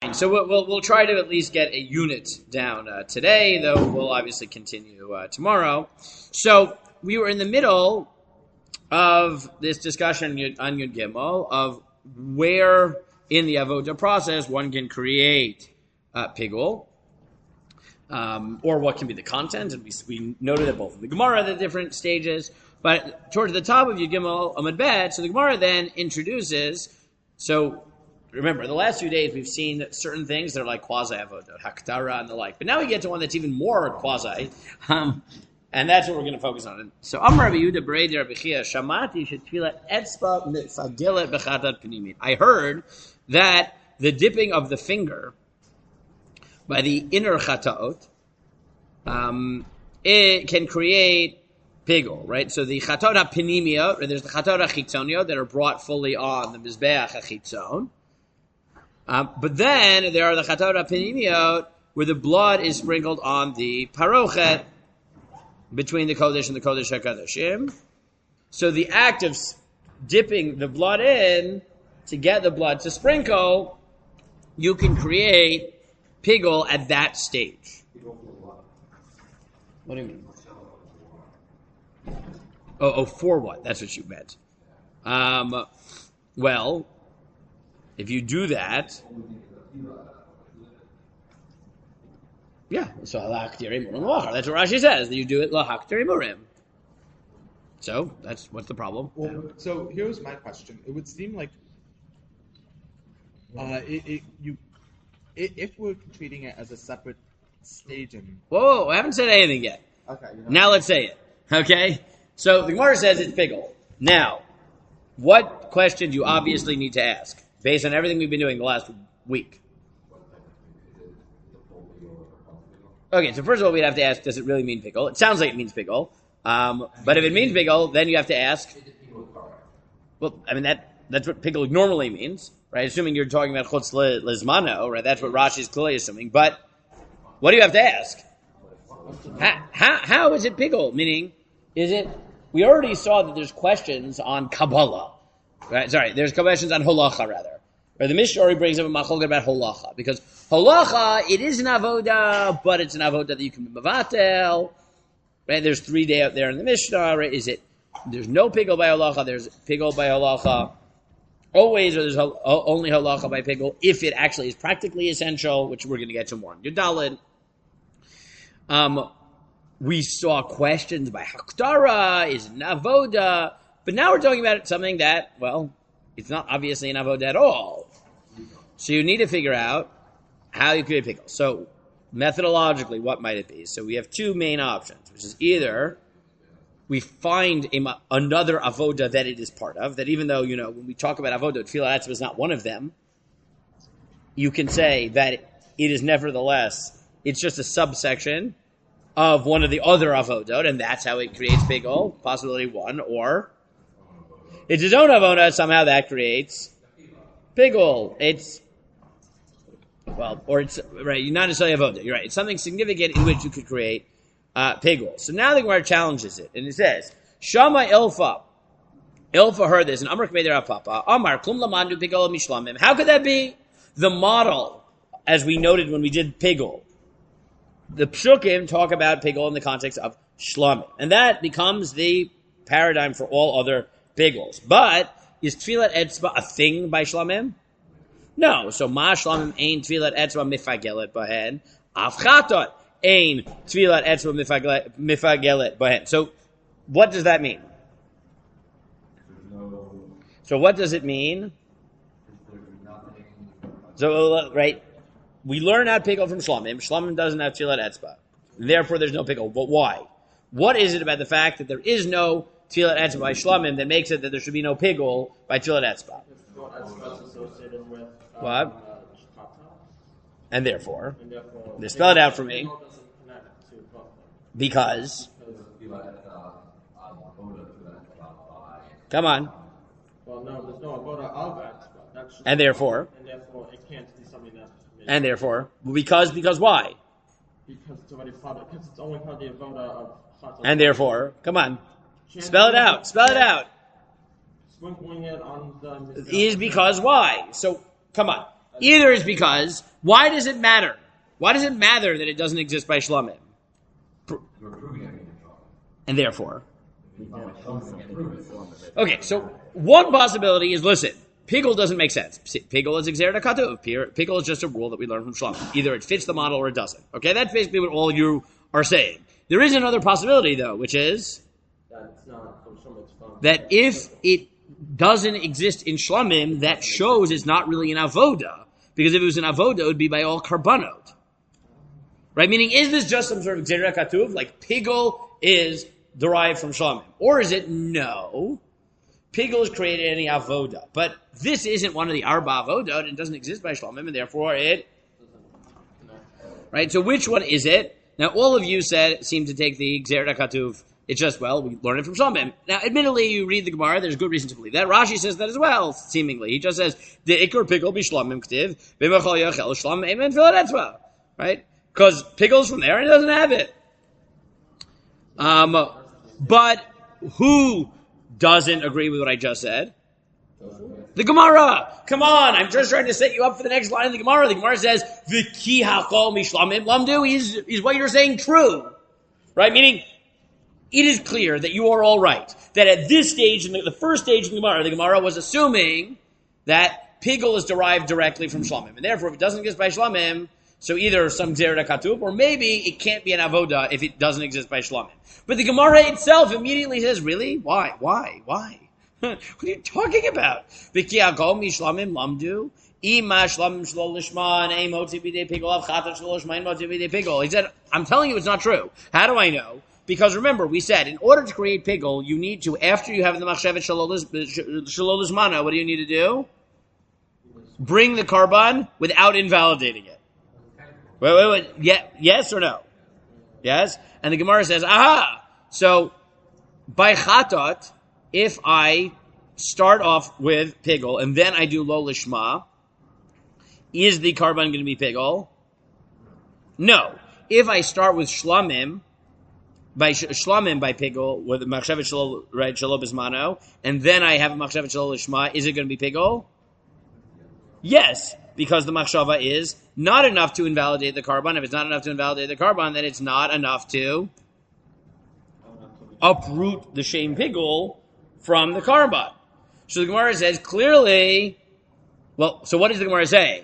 fine. So we'll try to at least get a unit down today, though we'll obviously continue tomorrow. So we were in the middle of this discussion on Yud Gimel of where in the avoda process one can create pigul, or what can be the content, and we noted that both in the Gemara the different stages. But towards the top of Yud Gimel Amud Bet, so the Gemara then introduces. So remember, the last few days we've seen certain things that are like quasi avoda, haktara, and the like. But now we get to one that's even more quasi. And that's what we're going to focus on. So, Amar Rabbi Yehuda Berei Rabbi Chia Shamati shetfilat etzba mitfagelet bechatat pnimit. I heard that the dipping of the finger by the inner chataot, it can create pigul, right? So the chataot hapnimiyot, or there's the chataot hachitzoniot that are brought fully on the mizbeach hachitzon. But then there are the chataot hapnimiyot where the blood is sprinkled on the parochet, between the Kodesh and the Kodesh HaKadoshim. So the act of dipping the blood in to get the blood to sprinkle, you can create pigul at that stage. What do you mean? Oh, for what? That's what you meant. Well, if you do that, yeah, so lahaktir murim lachar. That's what Rashi says, that you do it lahaktir murim. So what's the problem? Well, so here's my question. It would seem like if we're treating it as a separate stage in... Whoa, I haven't said anything yet. Okay. Now let's say it. Okay? So the Gemara says it's pigul. Now, what question do you obviously need to ask based on everything we've been doing the last week? Okay, so first of all, we'd have to ask, does it really mean pigul? It sounds like it means pigul. But if it means pigul, then you have to ask, well, I mean, that's what pigul normally means, right? Assuming you're talking about chutz lizmano, right? That's what Rashi is clearly assuming. But what do you have to ask? How is it pigul? Meaning, is it, we already saw that there's questions on Kabbalah, right? Sorry, there's questions on holacha, rather. Or the Mishnah already brings up a machlokes about holacha, because holacha, it is an avoda, but it's an avoda that you can be mavatel, right? There's 3 days out there in the Mishnah, right? There's no pigul by holacha, there's pigul by holacha, always, or there's only holacha by pigul, if it actually is practically essential, which we're going to get to more in Yudalid. We saw questions by Hakdara, is it an avoda, but now we're talking about something that, well, it's not obviously an avoda at all. So you need to figure out how you create pigul. So methodologically, what might it be? So we have 2 main options, which is either we find another avoda that it is part of, that even though, when we talk about avoda, tefillah etzba is not one of them, you can say that it is nevertheless, it's just a subsection of one of the other avodot, and that's how it creates pigul, possibility 1, or it's its own avoda, somehow that creates pigul. It's right, not necessarily avoda, you're right. It's something significant in which you could create pigul. So now the Gemara challenges it, and it says, Shama Ilfa. Ilfa heard this, and Amar Kmeder Papa, Amar, Klum Lamandu Pigul Mishlamim. How could that be the model, as we noted when we did pigul? The Pshukim talk about pigul in the context of shlamim, and that becomes the paradigm for all other piguls. But is tefillat etzba a thing by shlamim? No. So ma shlamim ein tefillat etzba mifagelet bahen. Afchatot ein tefillat etzba mifagelet bahen. So what does that mean? So what does it mean? So right, we learn how to pigul from shlamim. Shlamim doesn't have tefillat etzba. Therefore, there's no pigul. But why? What is it about the fact that there is no tefillat etzba by shlamim that makes it that there should be no pigul by tefillat etzba? What? And therefore, they spell it out for me. Because. Come on. Well, no, there's no avoda of etzba. And therefore. And therefore, it can't be something that's. And therefore, because why? Because it's already part. Because it's only part of the avoda of. And therefore, come on, spell it out. Spell it out. Sprinkling it on the. Is because why? So come on. Either is because, why does it matter? Why does it matter that it doesn't exist by Shlamim? And therefore. Okay, so one possibility is, listen, Pigel doesn't make sense. Pigel is Xerda Katuv. Pigel is just a rule that we learn from Shlamim. Either it fits the model or it doesn't. Okay, that's basically what all you are saying. There is another possibility, though, which is that if it doesn't exist in Shlamim, that shows it's not really an avoda. Because if it was an avoda, it would be by all karbanot. Right? Meaning, is this just some sort of Xerda Katuv? Like, Pigel is derived from Shlamim. Or is it no? Pigel is created in any avoda. But this isn't one of the arba avoda, and it doesn't exist by Shlamim, and therefore it... Right? So which one is it? Now, all of you seem to take the Xerda Katuv. It's just, well, we learn it from Shlamim. Now, admittedly, you read the Gemara, there's good reason to believe that. Rashi says that as well, seemingly. He just says, the Iker Pigel be Shlamim Ktiv, v'machal yachel Shlam Eimen Filadetzva. Right? Because Pigel's from there and it doesn't have it. But who doesn't agree with what I just said? The Gemara. Come on, I'm just trying to set you up for the next line of the Gemara. The Gemara says, "V'ki hachol mishlamim lamdu." Is what you're saying true, right? Meaning, it is clear that you are all right. That at this stage, in the first stage of the Gemara was assuming that Pigel is derived directly from Shlamim, and therefore, if it doesn't exist by Shlamim, so either some Xerda Katuv, or maybe it can't be an avoda if it doesn't exist by Shlamim. But the Gemara itself immediately says, really? Why? What are you talking about? He said, I'm telling you it's not true. How do I know? Because remember, we said, in order to create Pigel, you need to, after you have the machshevet shalolis mana, what do you need to do? Bring the karban without invalidating it. Wait. Yes or no? Yes? And the Gemara says, aha! So, by chatat, if I start off with Pigel and then I do lo lishma, is the karban going to be Pigel? No. If I start with shlamim by Pigel with machshevet shelo bismano, and then I have a machshevet shelo lishma, is it going to be Pigel? Yes, because the machshava is not enough to invalidate the karban. If it's not enough to invalidate the karban, then it's not enough to uproot the shem Pigel from the karban. So the Gemara says clearly, well, so what is the Gemara saying?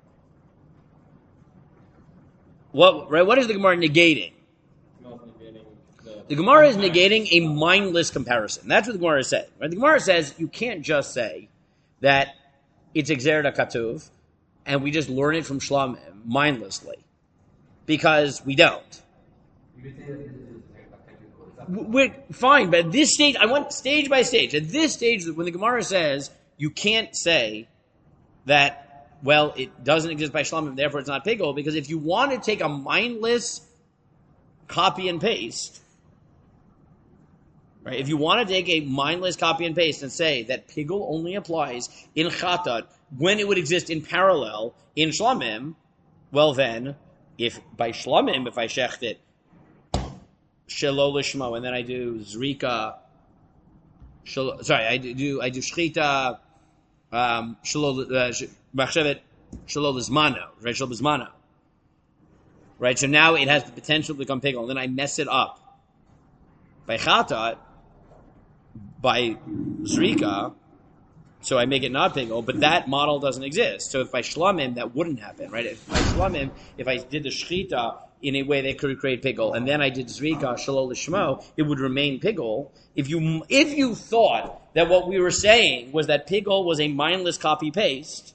What is the Gemara negating? The Gemara is negating a mindless comparison. That's what the Gemara is saying. Right? The Gemara says you can't just say that it's Xerda Katuv and we just learn it from Shlamim mindlessly. Because we don't. We're fine, but at this stage, I went stage by stage. At this stage, when the Gemara says you can't say that, well, it doesn't exist by Shlamim, therefore it's not Pigel, because if you want to take a mindless copy and paste, right? If you want to take a mindless copy and paste and say that Pigel only applies in Chatat when it would exist in parallel in Shlamim, well then, if by Shlamim, if I shecht it, Shelo Lishmo, and then I do Zrika, I do Shchita, Machshevet, Shelo Lizmano, right? Shelo Lizmano. Right? So now it has the potential to become Pigel, and then I mess it up by Chatat, by Zrika, so I make it not Pigel, but that model doesn't exist. So if by Shlamim, that wouldn't happen, right? If by Shlamim, if I did the Shchita in a way that could create Pigel, and then I did Zrika, Shelo Lishmo, it would remain Pigel. If you thought that what we were saying was that Pigel was a mindless copy-paste,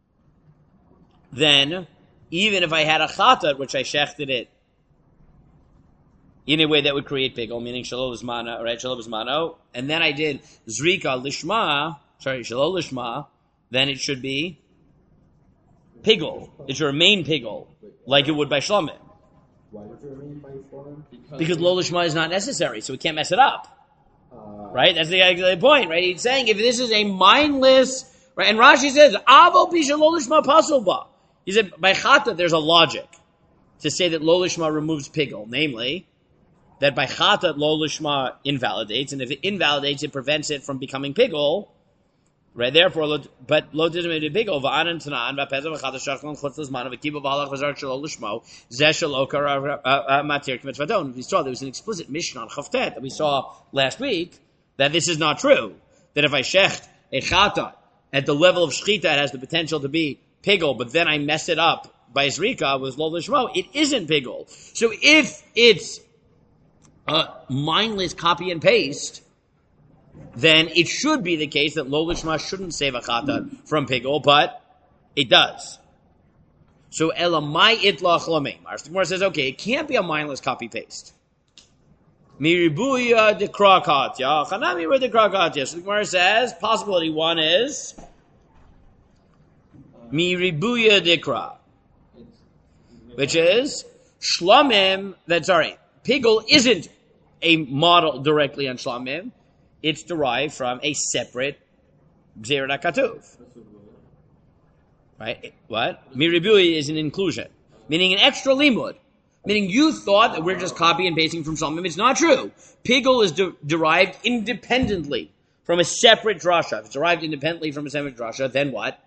then even if I had a Chatat, which I shechted it in a way that would create Pigel, meaning Shelo Lishmano, right? Shelo Lishmano, and then I did Zrika Shelo Lishma, then it should be Pigel. It should remain Pigel, like it would by Shlamim. Why does it remain by Shlamim? Because lo lishma is not necessary, so we can't mess it up. Right? That's the point, right? He's saying if this is a mindless, right? And Rashi says, "Avo pisha lo lishma pasulba." He said by chata there's a logic to say that lo lishma removes Pigel, namely that by chata lo lishma invalidates, and if it invalidates, it prevents it from becoming Pigel. Right, therefore, but lo didn't pigol va'anan tanan va'pezah v'chadash shachlan chutz l'zman v'kibo v'halach v'zar shelo l'shmo zeh shelo kar matir k'mitzvah don. We saw there was an explicit mission on Chavtet that we saw last week that this is not true. That if I shecht a chata at the level of shchita, it has the potential to be pigol, but then I mess it up by zrika with lo l'shmo, it isn't pigol. So if it's a mindless copy and paste, then it should be the case that lo lishma shouldn't save a chata from pigol, but it does. So elamai itlach lameimar. The Gemara says, okay, it can't be a mindless copy paste. Miribuya de krakatya, chanami re de krakatya. So the Gemara says, possibility one is miribuya de kra, which is shlamim. Pigol isn't a model directly on shlamim. It's derived from a separate Gzeira Katuv. Right? What? Miribui is an inclusion, meaning an extra limud. Meaning you thought that we're just copy and pasting from Shalmim. It's not true. Pigol is derived independently from a separate drasha. If it's derived independently from a separate drasha, then what?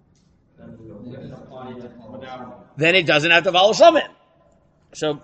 Then it doesn't have to follow Shalmim. So,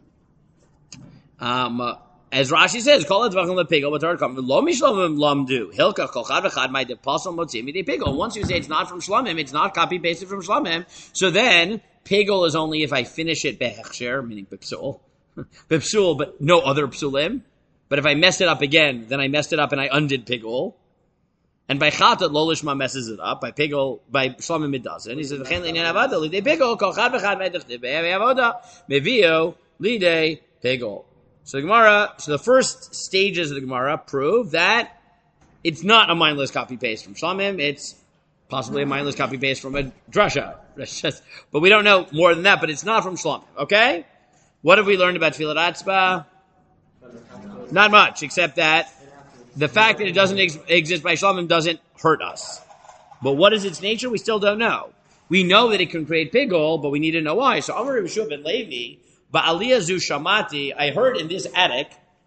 as Rashi says, "Kol advachim lepigol, but are come lo mishlamim lamdu hilka kol chad v'chad my deposel motzim midei pigol." Once you say it's not from shlamim, it's not copy pasted from shlamim. So then pigol is only if I finish it behechsher, meaning bipsul, but no other psulim. But if I mess it up again, then I messed it up and I undid pigol. And by chatat lo lishma messes it up. By pigol, by shlamim it doesn't. He says v'chein le'inyan avada lidei pigol kol chad v'chad my dechtiv be'avoda mevio lidei pigol. So the first stages of the Gemara prove that it's not a mindless copy-paste from Shlamim, it's possibly a mindless copy-paste from a drasha. But we don't know more than that, but it's not from Shlamim, okay? What have we learned about Tfilat Atzba? Not much, except that the fact that it doesn't exist by Shlamim doesn't hurt us. But what is its nature? We still don't know. We know that it can create pigol, but we need to know why. So Amar Rabbi Shua ben Levi, Ba'aliyah zu shamati, I heard in this attic,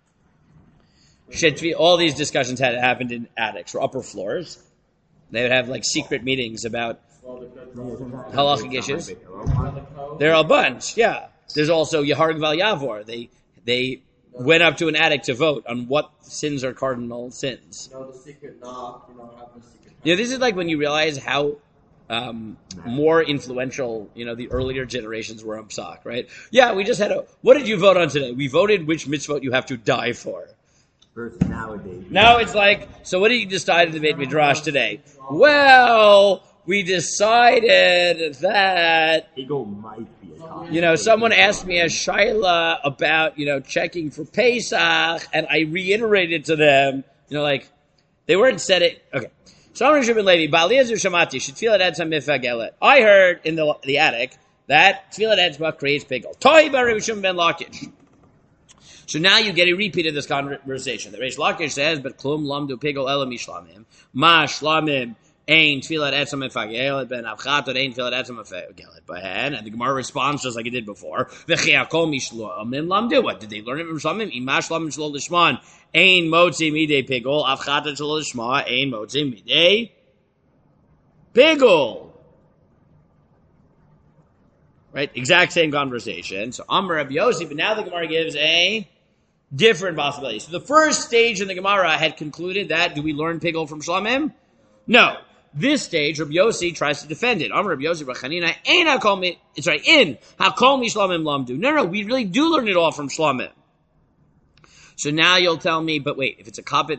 all these discussions had happened in attics or upper floors. They would have like secret meetings about halachic issues. There are a bunch, yeah. There's also Yeharg Val Yavor. They went up to an attic to vote on what sins are cardinal sins. The secret knock, have the secret. This is like when you realize how more influential, the earlier generations were on Psak, right? Yeah, we just had what did you vote on today? We voted which mitzvot you have to die for. Versus nowadays. Now it's like, so what did you decide in the Beit Midrash today? Well, we decided that, Ego might be a copy. someone asked me a shaila about, checking for Pesach, and I reiterated to them, they weren't said it, okay. I heard in the attic that Tfilat Etzba creates pigol. Toy bar Rabbi Shimon ben Lakish. So now you get a repeat of this conversation. The Reish Lakish says, "But klum lamdu pigol ela mishlamim ma shlamim ein Tfilat Etzba mefagelet ben avchatot ein Tfilat Etzba mefagelet behen." And the Gemara responds just like it did before. V'chiakol mishlamim lamdu. What did they learn it from shlamim? Ima shlamim shlo lishman. Ein motzi midei pigol, avchata shelo lishma, ein motzi midei pigol. Right? Exact same conversation. So Amar Rabbi Yossi, but now the Gemara gives a different possibility. So the first stage in the Gemara had concluded that, do we learn pigol from Shlamim? No. This stage, Rabbi Yossi tries to defend it. Amar Rabbi Yossi, B'chanina, ein hakol mi, it's right, in hakol mi Shlamim lamdu. No, we really do learn it all from Shlamim. So now you'll tell me, but wait, if it's a copy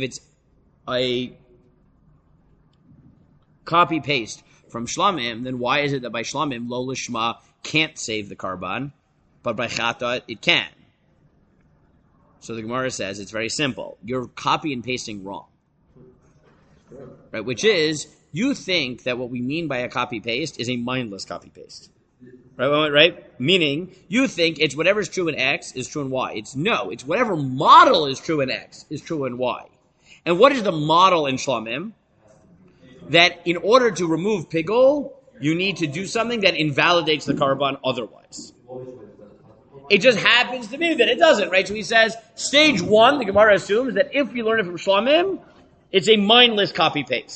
paste from Shlamim, then why is it that by Shlamim lo lishma can't save the karban, but by Chatat it can? So the Gemara says it's very simple. You're copy and pasting wrong, right? Which is, you think that what we mean by a copy paste is a mindless copy paste. Right? Meaning, you think it's whatever's true in X is true in Y. It's whatever model is true in X is true in Y. And what is the model in Shlamim? That in order to remove pigol, you need to do something that invalidates the karban otherwise. It just happens to be that it doesn't, right? So he says, stage one, the Gemara assumes that if we learn it from Shlamim, it's a mindless copy-paste.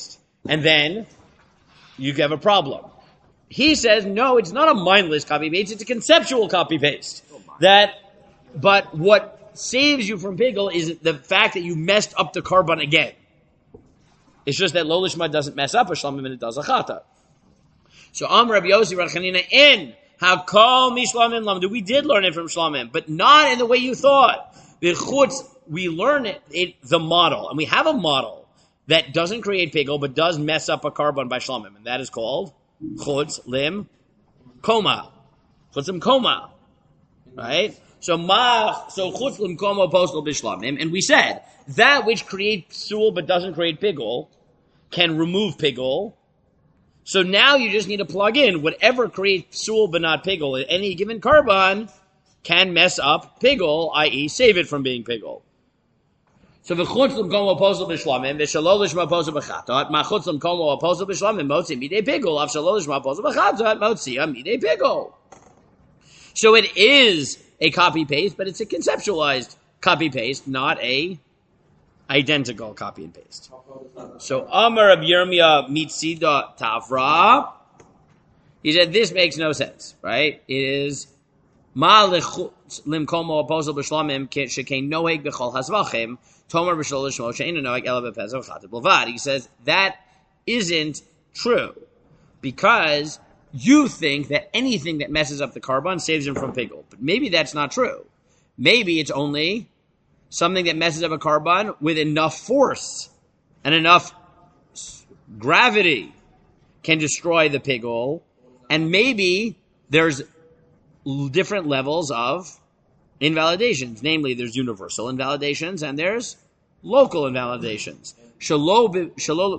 and then you have a problem. He says, no, it's not a mindless copy-paste, it's a conceptual copy-paste. But what saves you from pigul is the fact that you messed up the carbon again. It's just that lo lishma doesn't mess up a shlamim and it does a chata. So Rabbi Yossi Bar Chanina in hakol mishlamim lamdu. We did learn it from shlamim, but not in the way you thought. We learn it the model, and we have a model that doesn't create pigul but does mess up a carbon by shlamim, and that is called chutz lim koma. Chutz lim koma, right? So chutz lim koma postal bishlamim, and we said that which creates psul but doesn't create pigul can remove pigul. So now you just need to plug in whatever creates psul but not pigul at any given carbon can mess up pigul, i.e., save it from being pigul. So v'chutz l'mkomo posel b'shlamim, v'shalo l'shma posel b'chatot, ma'chutz l'mkomo posel b'shlamim, motzi midei pigul, av shalo l'shma posel b'chatot, motzi midei pigul. So it is a copy-paste, but it's a conceptualized copy-paste, not a identical copy and paste. So Amar of Yirmiyah Mitzida Tavra, he said this makes no sense, right? It is Ma lechutz limkomo posel b'shlamim shekein noeg b'chol hazvachim tomer b'shol l'shmo she'einu noeg ela b'pezach v'chatat b'lvad. He says that isn't true because you think that anything that messes up the carbon saves him from pigul, but maybe that's not true. Maybe it's only something that messes up a carbon with enough force and enough gravity can destroy the pigul, and maybe there's different levels of invalidations. Namely, there's universal invalidations and there's local invalidations. Shalo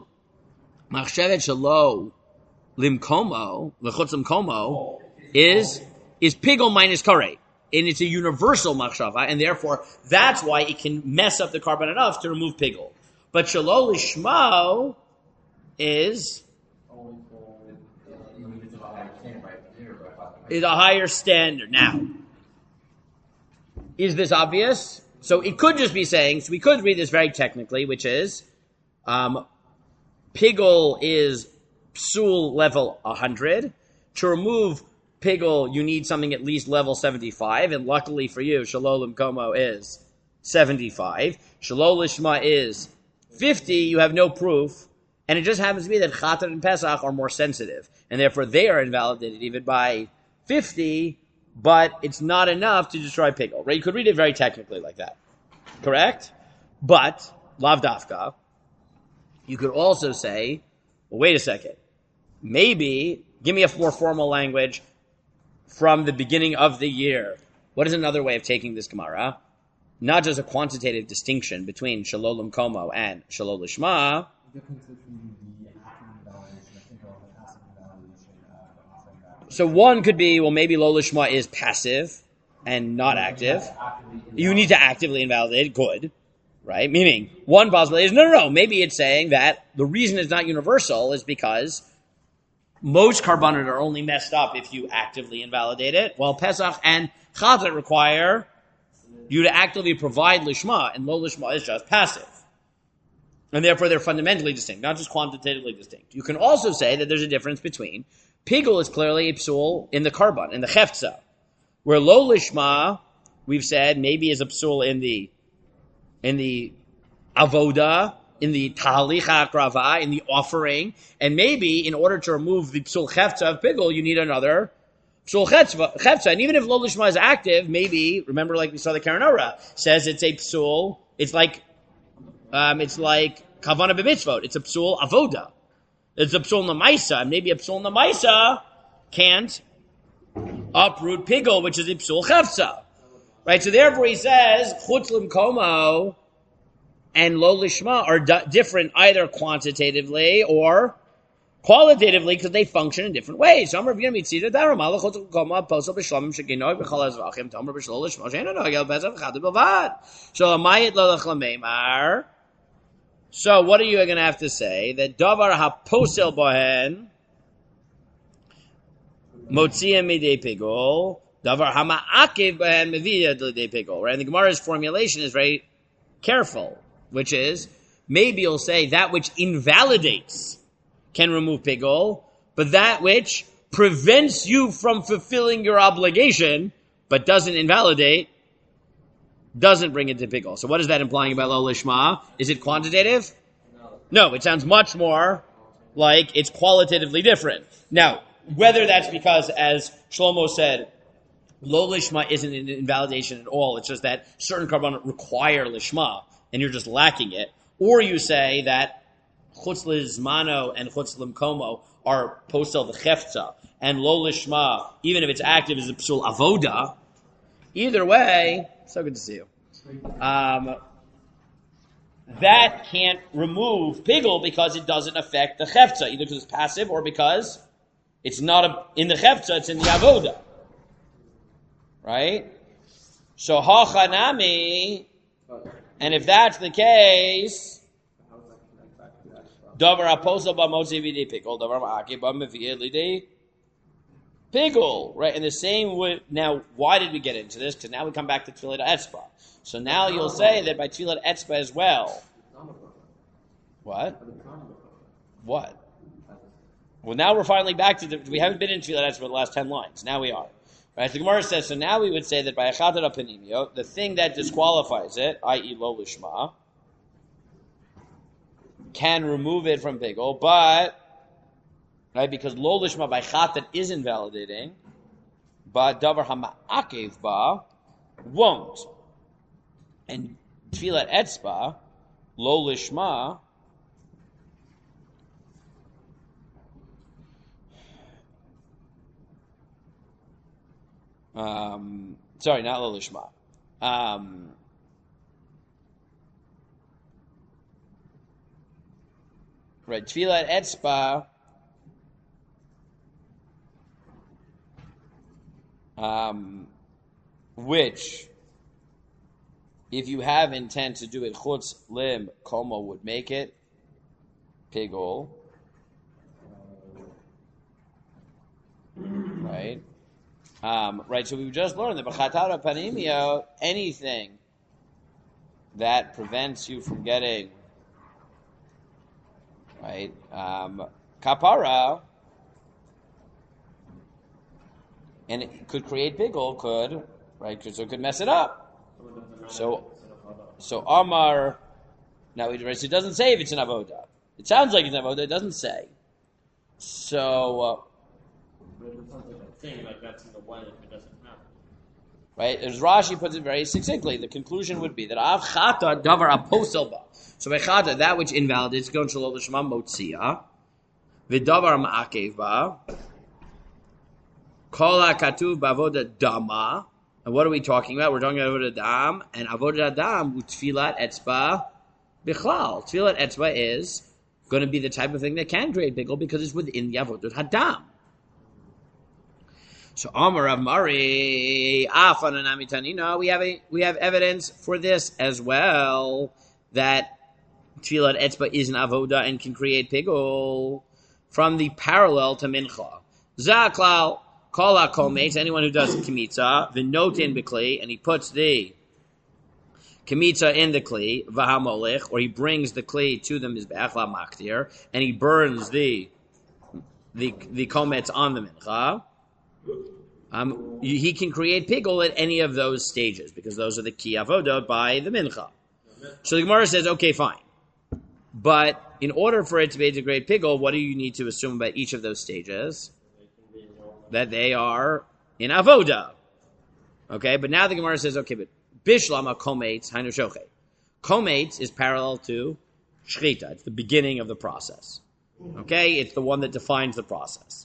limkomo, lechutz limkomo, is pigul minus karei. And it's a universal machshava, and therefore that's why it can mess up the carbon enough to remove pigul. But shelo lishmo is a higher standard. Now, is this obvious? So it could just be saying, so we could read this very technically, which is pigul is psul level 100. To remove pigul, you need something at least level 75, and luckily for you, shalo limkomo is 75. Shalo lishma is 50. You have no proof, and it just happens to be that chatat and pesach are more sensitive, and therefore they are invalidated even by 50. But it's not enough to destroy pigul. Right? You could read it very technically like that, correct? But lav dafka. You could also say, well, wait a second. Maybe give me a more formal language. From the beginning of the year. What is another way of taking this Gemara? Not just a quantitative distinction between Shalo Limkomo and Shalo Lishma. So one could be, well, maybe Lo Lishma is passive and not active. You need to actively invalidate it. Good. Right? Meaning, one possibility is, no. Maybe it's saying that the reason it's not universal is because most carbonate are only messed up if you actively invalidate it, while Pesach and Chatat require you to actively provide Lishma, and Lo Lishma is just passive. And therefore they're fundamentally distinct, not just quantitatively distinct. You can also say that there's a difference between pigul is clearly a psul in the carbon, in the Cheftza, where Lo Lishma, we've said, maybe is a psul in the Avoda, in the Tahalich HaAkrava, in the offering, and maybe in order to remove the Psul Cheftza of Pigul, you need another Psul Cheftza. And even if Lo Lishma is active, maybe, remember like we saw the Karen Orah, says it's a Psul, it's like Kavana B'mitzvot, it's a Psul Avoda. It's a Psul Namaisa, and maybe a Psul Namaisa can't uproot Pigul, which is a Psul Cheftza. Right, so therefore he says, Chutz Limkomo and Lo Lishma are different either quantitatively or qualitatively because they function in different ways. So what are you going to have to say? That Davar HaPosel Bohen Motzia Midei Pigul Davar HaMa'akiv Bohen Meviyah Midei Pigul. Right? And the Gemara's formulation is very careful, which is, maybe you'll say that which invalidates can remove pigul, but that which prevents you from fulfilling your obligation, but doesn't invalidate, doesn't bring it to pigul. So what is that implying about lo lishma? Is it quantitative? No, it sounds much more like it's qualitatively different. Now, whether that's because, as Shlomo said, lo lishma isn't an invalidation at all, it's just that certain karbanot require lishma, and you're just lacking it, or you say that chutz lizmano and chutz limkomo are postel v'chefza, and lo lishma, even if it's active, is a psul avoda. Either way, so good to see you. That can't remove pigul because it doesn't affect the chefza, either because it's passive or because it's not in the chefza, it's in the avoda. Right? So hachanami, and if that's the case, davar aposel b'motzi v'di pigul, davar ma'aki b'meviyeh lidi pigul. Right? And the same would, now, why did we get into this? Because now we come back to tefillah etzba. So now you'll say that by tefillah etzba as well. What? What? Well, now we're finally back to we haven't been in tefillah etzba the last 10 lines. Now we are. Right? The Gemara says, so now we would say that by achatat apanimio, the thing that disqualifies it, i.e. lo lishma, can remove it from pigul, but, right, because lo lishma by chatat is invalidating, but davar hama'akev ba won't. And tefillat etzba, lo lishma, sorry, not lo lishma. Right, tefillat etzba, which, if you have intent to do it chutz lim komo, would make it pigul, right? Right. So we just learned that b'chatara panimia, anything that prevents you from getting right kapara, and it could create pigul, could right? So it could mess it up. So Amar, now it doesn't say if it's an avoda. It sounds like it's an avoda. It doesn't say. So, right? As Rashi puts it very succinctly, the conclusion would be that av chata davar aposel ba. So by chata, that which invalidates gon shelo l'shma motzia, v'davar ma'akev ba, kol ha'katuv b'avoda dama. And what are we talking about? We're talking about avodah dam, and avodah dam tefillat etzba bichlal. Tefillat etzba is going to be the type of thing that can create pigul because it's within the avodah hadam. So Amar Rav Mari Afananami Tanina, we have evidence for this as well, that tefillat etzba is an avodah and can create pigul from the parallel to mincha. Zaklal. Kol ha-kometz, anyone who does kimitza, v'notin b'kli, and he puts the kimitza in the kli, v'hamolech, or he brings the kli to the mizbeach la-maktir, and he burns the kometz on the mincha, he can create pigul at any of those stages, because those are the ki avodah by the mincha. So the Gemara says, okay, fine. But in order for it to be a great pigul, what do you need to assume about each of those stages? That they are in avoda. Okay, but now the Gemara says, okay, but bishlama kometz hainu shochet. Kometz is parallel to shchita. It's the beginning of the process. Okay, it's the one that defines the process.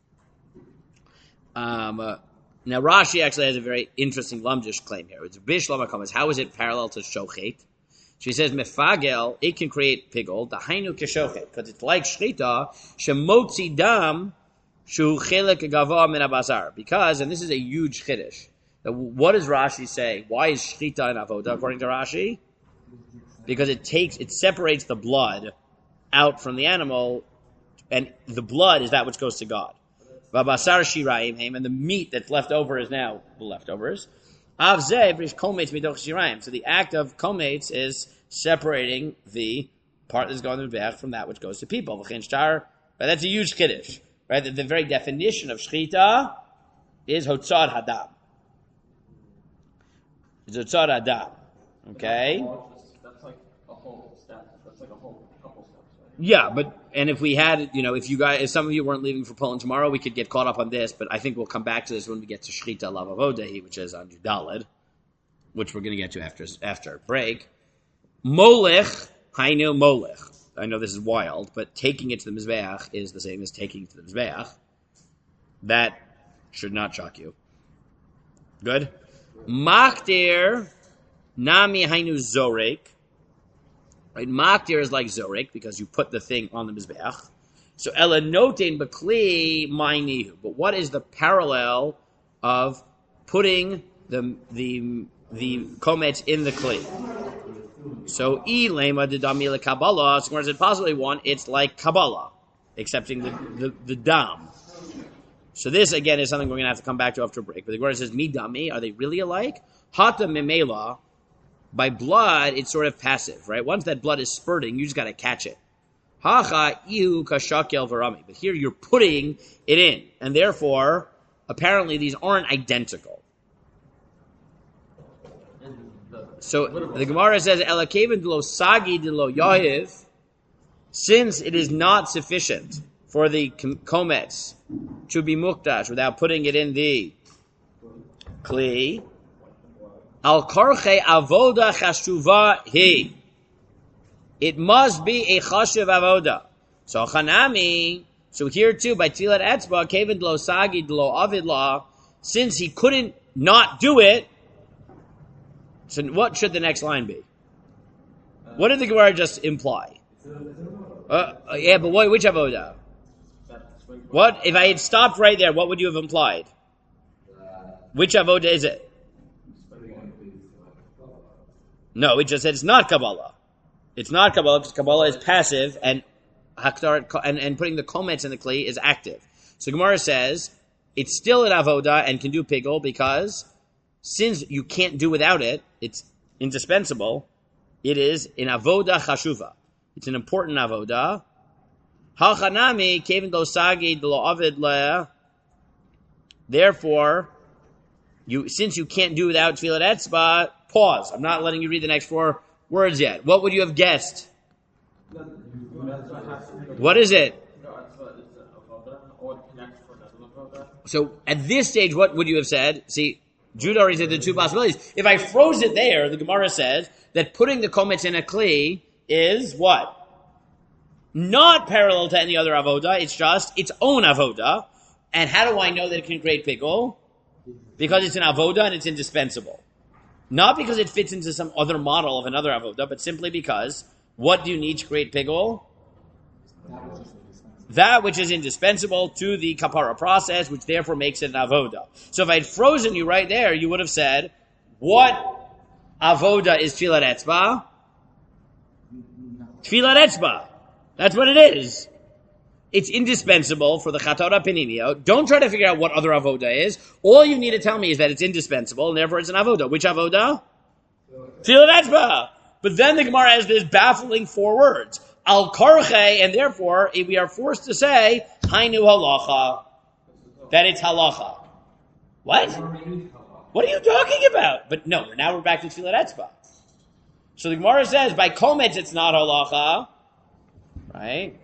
Now Rashi actually has a very interesting lumdish claim here. It's bishlama kometz. How is it parallel to shochet? She says, mefagel, it can create pigul, the hainu keshochet, because it's like shchita, shemotzi dam, shu chelek gava min abazar. Because, and this is a huge chiddush, what does Rashi say? Why is shchita in avoda according to Rashi? Because it separates the blood out from the animal, and the blood is that which goes to God. V'abasar shiraim, and the meat that's left over is now the leftovers. Avzeh brish kometz midoch shiraim. So the act of kometz is separating the part that's going to the back from that which goes to people. V'chen shtar Right? That's a huge kiddush. Right? The very definition of shchita is hotzar hadam. It's hotzar hadam. Okay? That's like a whole step. That's like a whole couple steps, right? Yeah, and if we had, if some of you weren't leaving for Poland tomorrow, we could get caught up on this, but I think we'll come back to this when we get to shchita lavavodehi, which is on Yudalid, which we're going to get to after break. Molech, hainu molech. I know this is wild, but taking it to the Mizbeach is the same as taking it to the Mizbeach. That should not shock you. Good. Makdir, nami hainu zorek. Right? Makdir is like zorek because you put the thing on the Mizbeach. So elanotin bakli ma'inihu. But what is the parallel of putting the komets in the kli? So, lema de damila Kabbalah, so whereas it possibly one, it's like Kabbalah, excepting the dam. So this, again, is something we're going to have to come back to after a break. But the Gemara says, mi dami, are they really alike? Hata memela, by blood, it's sort of passive, right? Once that blood is spurting, you just got to catch it. Hacha ihu kashakel varami. But here you're putting it in. And therefore, apparently these aren't identical. So the Gemara says, "Elakevin de lo sagi de lo yahiv," since it is not sufficient for the komets to be mukdash without putting it in the kli. Al karche avoda chashuva he. It must be a chashuv avoda. So chanami. So here too, by tilat etzba, kevin de lo sagi de lo avidla, since he couldn't not do it. So what should the next line be? What did the Gemara just imply? Yeah, but which avoda? What if I had stopped right there? What would you have implied? Which avoda is it? No, we just said it's not Kabbalah. It's not Kabbalah because Kabbalah is passive and and putting the komets in the kli is active. So Gemara says it's still an avoda and can do pigul because since you can't do without it, it's indispensable. It is an avoda chashuva. It's an important avoda. Hachanami kevin lo sagi lo avid le. Therefore, since you can't do without tefillat etzba, pause. I'm not letting you read the next 4 words yet. What would you have guessed? What is it? So at this stage, what would you have said? See, Judah already said the 2 possibilities. If I froze it there, the Gemara says that putting the komets in a kli is what? Not parallel to any other avoda. It's just its own avoda. And how do I know that it can create pickle? Because it's an avoda and it's indispensable. Not because it fits into some other model of another avoda, but simply because what do you need to create pickle? That which is indispensable to the kapara process, which therefore makes it an avoda. So if I had frozen you right there, you would have said, what avoda is tfilat etzba? Tfilat etzba. That's what it is. It's indispensable for the chatara peninio. Don't try to figure out what other avoda is. All you need to tell me is that it's indispensable, and therefore it's an avoda. Which avoda? Tfilat etzba. But then the Gemara has this baffling 4 words. Al karche, and therefore we are forced to say hainu halacha, that it's halacha. What? What are you talking about? But no, now we're back to tfilat etzba. So the Gemara says by komets it's not halacha, right?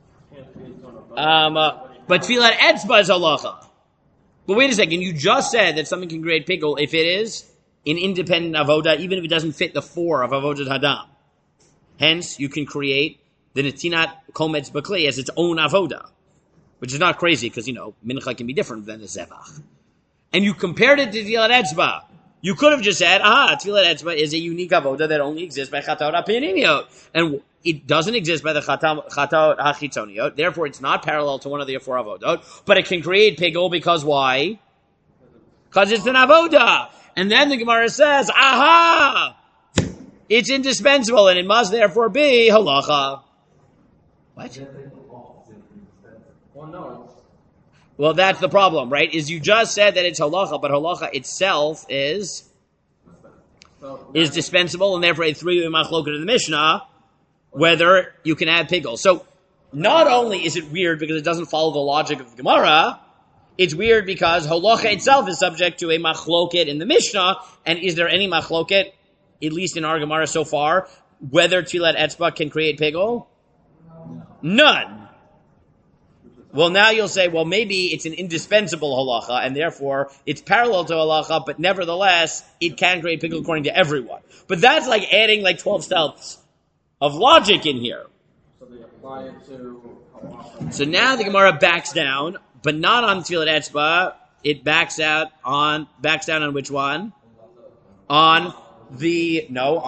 But tfilat etzba is halacha. But wait a second, you just said that something can create pickle if it is an independent avoda, even if it doesn't fit the 4 of avodat hadam. Hence, you can create the netinat komets bakli as its own avoda, which is not crazy because, mincha can be different than the zevach. And you compared it to tfilat etzba. You could have just said, tfilat etzba is a unique avoda that only exists by chatot ha'pininiot. And it doesn't exist by the chatot hachitzoniot. Therefore, it's not parallel to one of the 4 avodot. But it can create pigul because why? Because it's an avoda. And then the Gemara says, it's indispensable and it must therefore be halacha. What? Well, no. Well, that's the problem, right? Is you just said that it's halacha, but halacha itself is dispensable, and therefore it threw you in machloket in the Mishnah whether you can add pickle. So not only is it weird because it doesn't follow the logic of the Gemara, it's weird because halacha itself is subject to a machloket in the Mishnah, and is there any machloket, at least in our Gemara so far, whether tfilat etzba can create pigul? None. Well, now you'll say, well, maybe it's an indispensable halacha, and therefore it's parallel to halacha, but nevertheless, it can create pigul according to everyone. But that's like adding like 12 steps of logic in here. So they apply it to halacha. So now the Gemara backs down, but not on tfilat etzba. It backs down on which one? On the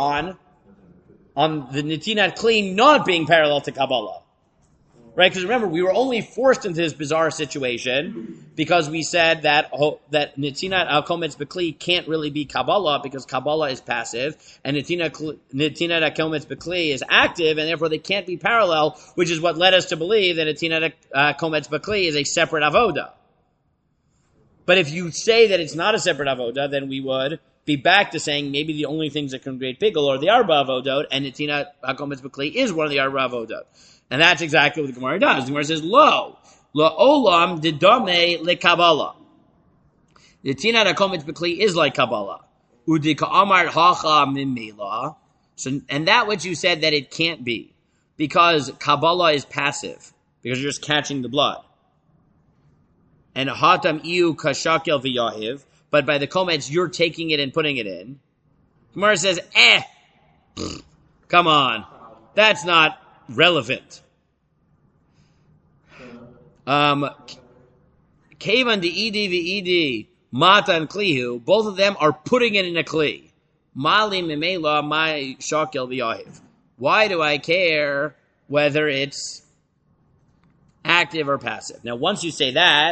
Netinat Kli not being parallel to Kabbalah. Right? Because remember, we were only forced into this bizarre situation because we said that Netinat Al-Kometz B'Kli can't really be Kabbalah because Kabbalah is passive, and Netinat Al-Kometz B'Kli is active, and therefore they can't be parallel, which is what led us to believe that Netinat Al-Kometz B'Kli is a separate avoda. But if you say that it's not a separate avoda, then we would be back to saying maybe the only things that can create pigul are the arba avodot, and Netinat Al-Kometz B'Kli is one of the arba avodot. And that's exactly what the Gemara does. The Gemara says, Lo olam didame le Kabbalah. The Netinat Al-Kometz B'Kli is like Kabbalah. Udika amar hacha mimela. So, and that which you said that it can't be, because Kabbalah is passive, because you're just catching the blood. And hatam iu kashakel v'yahiv, but by the kometz you're taking it and putting it in. Gemara says, come on, that's not relevant. Kavan de'idi v'idi mata and klihu, both of them are putting it in a kli. Mali memela my shakel v'yahiv. Why do I care whether it's active or passive? Now, once you say that,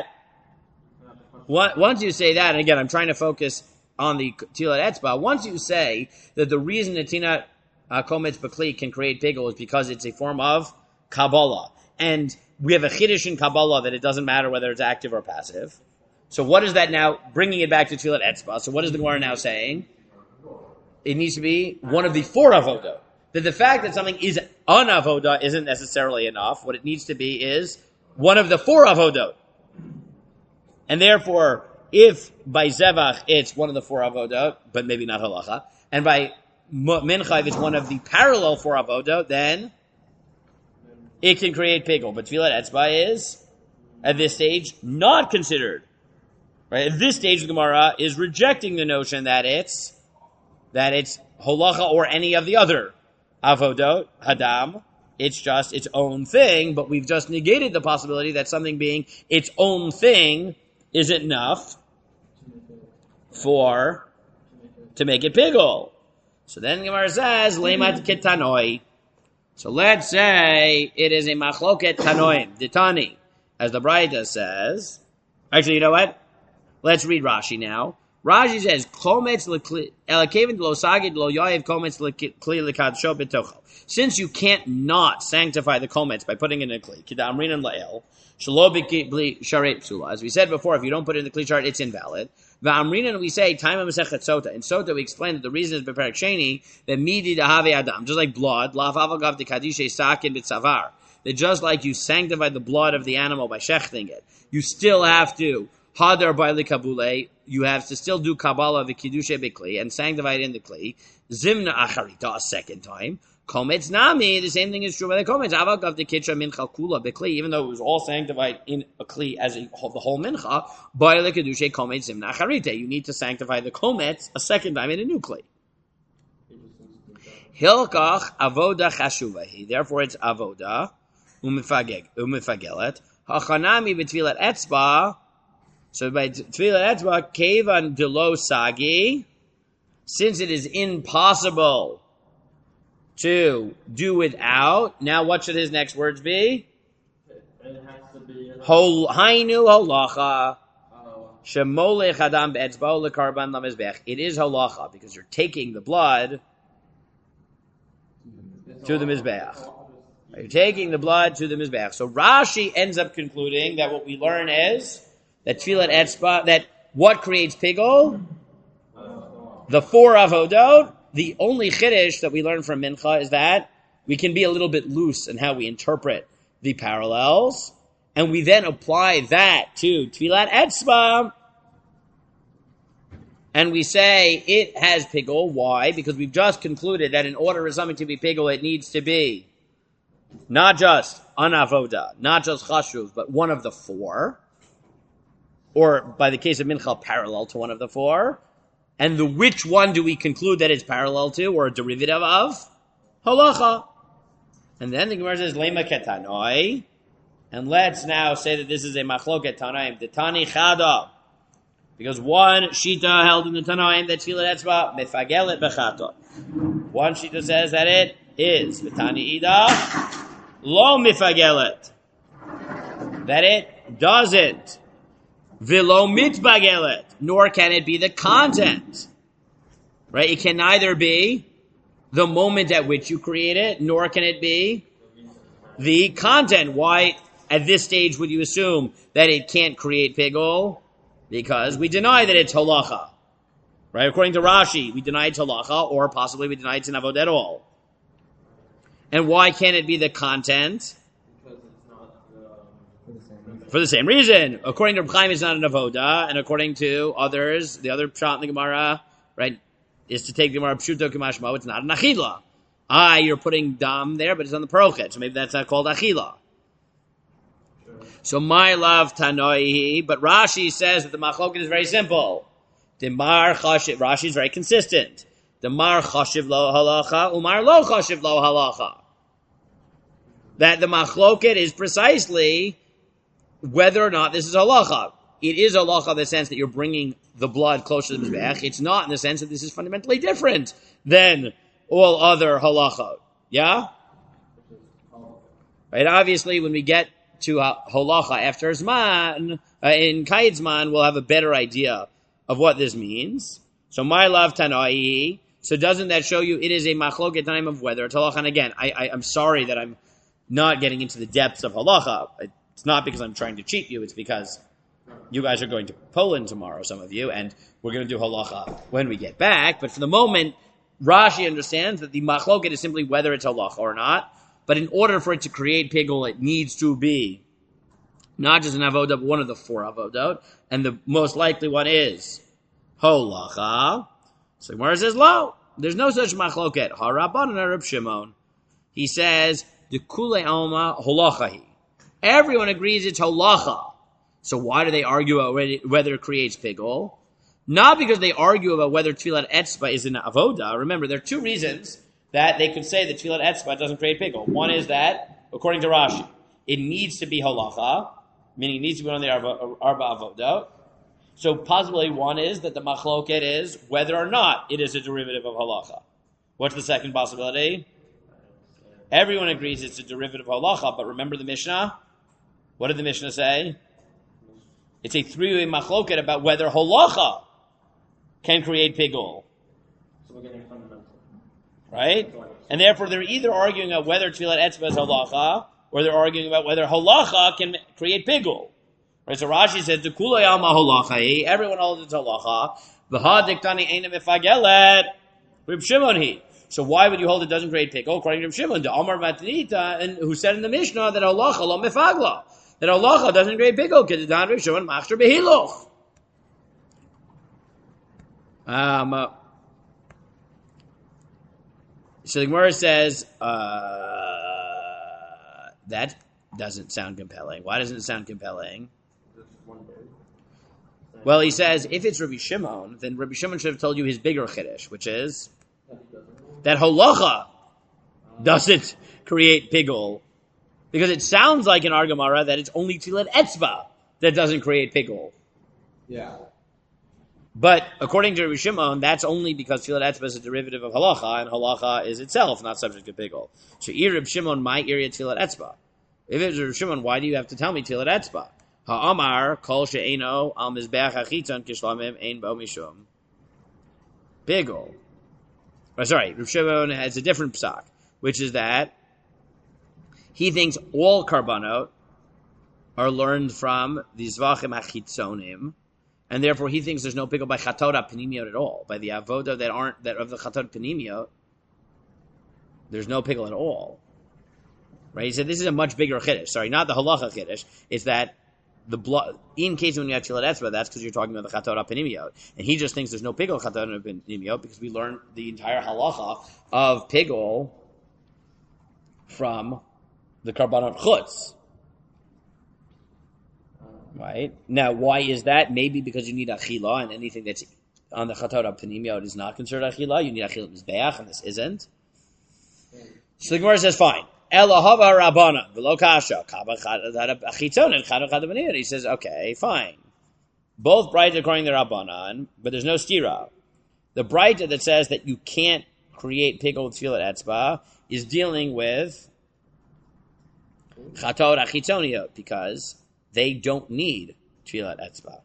and again, I'm trying to focus on the Tilat Etzba, once you say that the reason that Netinat Kometz B'Kli can create pigul is because it's a form of Kabbalah, and we have a Chiddush in Kabbalah that it doesn't matter whether it's active or passive. So what is that now, bringing it back to Tilat Etzba, so what is the Gemara now saying? It needs to be one of the four avodah. That the fact that something is an avodah isn't necessarily enough. What it needs to be is one of the four avodot. And therefore, if by Zevach it's one of the four avodot, but maybe not halacha, and by Mincha if it's one of the parallel four avodot, then it can create pigul. But Tfilat Etzba is, at this stage, not considered. Right? At this stage, the Gemara is rejecting the notion that it's halacha or any of the other avodot, hadam. It's just its own thing, but we've just negated the possibility that something being its own thing isn't enough to make it pigul. So then the Gemara says, Leimat ketanoi. So let's say it is a machloket tanoim, ditani, as the Braita says. Actually, you know what? Let's read Rashi now. Rashi says, Kometz elakevin lo sagid lo yayiv kometz kli lekadsho betocho. Since you can't not sanctify the kometz by putting it in a kli, kida amrinan la'el, shalo b'li sharet psula. As we said before, if you don't put it in the kli chart, it's invalid. Va'amrinan, we say, time of Masechet Sota. In Sota, we explained that the reason is Beperek Sheni, that midi dahave adam, just like blood, la'afavagav de kadishe sakin b'tzavar. That just like you sanctify the blood of the animal by shechting it, you still have to hadar ba'li kabule, you have to still do Kabbalah v'kiddushe b'kli, and sanctify it in the kli. Zimna acharita, a second time. Kometz nami, the same thing is true by the kometz. Avagav de kitra mincha kula b'kli, even though it was all sanctified in a kli as the whole mincha, ba'li kedushe kometz zimna acharita. You need to sanctify the kometz a second time in a new kli. Hilkach avoda chashuvahi. Therefore, it's avoda umifagelet. Hachanami b'tfilat etzba. So by tfilat etzba, kevan delo sagi, since it is impossible to do without, now what should his next words be? It has to be Hainu holacha shemolech adam be'etzbo lekarban lamizbech. It is holacha because you're taking the blood to the mizbeach. You're taking the blood to the mizbeach. So Rashi ends up concluding that what we learn is that tfilat etzba, that what creates pigul? The four avodot. The only chiddush that we learn from Mincha is that we can be a little bit loose in how we interpret the parallels, and we then apply that to Tfilat Etzba, and we say it has pigul. Why? Because we've just concluded that in order for something to be pigul, it needs to be not just an avoda, not just chashuv, but one of the four, or by the case of mincha, parallel to one of the four. And which one do we conclude that it's parallel to, or a derivative of? Halacha. And then the Gemara says, Lema ketanoi. And let's now say that this is a machloket tanaim, the tani chada. Because one shita held in the tanaim that tefillat etzba mefagelet bechato. One shita says that it is v'tani ida lo mifagelet, that it doesn't v'lo mitbagelet, nor can it be the content. Right? It can neither be the moment at which you create it, nor can it be the content. Why at this stage would you assume that it can't create pigul? Because we deny that it's halacha. Right? According to Rashi, we deny it's halacha, or possibly we deny it's an avodah at all. And why can't it be the content? Because it's not For the same reason. According to Reb Chaim, it's not an avodah, and according to others, the other pshat in the Gemara, right, is to take the Gemara pshuto k'mashmo, it's not an achila. You're putting dam there, but it's on the perochet, so maybe that's not called achila. So my love tanoi, but Rashi says that the machloket is very simple. The mar chashiv, Rashi is very consistent. The mar chashiv lo halacha, umar lo chashiv lo halacha. That the machloket is precisely whether or not this is halacha. It is halacha in the sense that you're bringing the blood closer to the mizbeach. It's not in the sense that this is fundamentally different than all other halacha. Yeah? Right? Obviously, when we get to halacha after Zman, in Kayid Zman, we'll have a better idea of what this means. So my love tanai. So doesn't that show you it is a machloket time of whether it's halacha? And again, I'm sorry that I'm not getting into the depths of halacha. It's not because I'm trying to cheat you. It's because you guys are going to Poland tomorrow, some of you, and we're going to do halacha when we get back. But for the moment, Rashi understands that the machloket is simply whether it's halacha or not. But in order for it to create pigul, it needs to be not just an avodah, but one of the four avodot. And the most likely one is halacha. So Gemara says, lo, there's no such machloket. Haraban and Reb Shimon. He says, the kule alma halachahi. Everyone agrees it's halacha. So why do they argue about whether it creates pigul? Not because they argue about whether tefillat etzba is an avodah. Remember, there are two reasons that they could say that tefillat etzba doesn't create pigul. One is that, according to Rashi, it needs to be halacha, meaning it needs to be one of the arba avodot. So possibly one is that the machloket is whether or not it is a derivative of halacha. What's the second possibility? Everyone agrees it's a derivative of halacha, but remember the Mishnah? What did the Mishnah say? It's a three-way machloket about whether halacha can create pigul. So we're getting fundamental. Right? And therefore they're either arguing about whether tefillat etzba is halacha, or they're arguing about whether halacha can create pigul. Right? So Rashi says, "The kulay alma halacha." Everyone holds it's halacha. V'ha diktani eina mefagelet. Reb Shimon he. So why would you hold it doesn't create pigul? According to Reb Shimon, the Amar Matnita, and who said in the Mishnah that halacha lo mefagla, that halacha doesn't create pigul. Kedan Reb Shimon machshir behiloch. So the Gemara says, that doesn't sound compelling. Why doesn't it sound compelling? Well, he says, if it's Rabbi Shimon, then Rabbi Shimon should have told you his bigger chiddush, which is that halacha doesn't create pigul. Because it sounds like in our Gemara that it's only tefillat etzba that doesn't create pigul. Yeah. But according to Rabbi Shimon, that's only because tefillat etzba is a derivative of halacha, and halacha is itself not subject to pigul. So, Rabbi Shimon, my area tefillat etzba. If it's Rabbi Shimon, why do you have to tell me tefillat etzba? Ha'amar kol she'eno al mizbeach hachitzon kishlamim ein bo mishum pigul. Sorry, Rabbi Shimon has a different psak, which is that he thinks all karbanot are learned from the zvachim hachitzonim. And therefore, he thinks there's no pigul by chatorah penimiot at all. By the avodah that of the chatorah penimiot, there's no pigul at all, right? He said this is a much bigger chiddush. Sorry, not the halacha chiddush. It's that the blood, in case when you have tefillat etzba, that's because you're talking about the chatorah panimiot. And he just thinks there's no pigol chatorah panimiot because we learned the entire halacha of pigol from the karbanot chutz. Right? Now, why is that? Maybe because you need achila, and anything that's on the chatorah panimiot is not considered achila. You need achila mizbeach, and this isn't. So the Gemara says, fine. Elahava Rabbanan, v'lo kasha, achitzon and chadam chadam. He says, okay, fine. Both brights according to Rabbanan, but there's no stira. The bright that says that you can't create pigol with tefillat etzba is dealing with chator achitzoniot because they don't need tefillat etzba.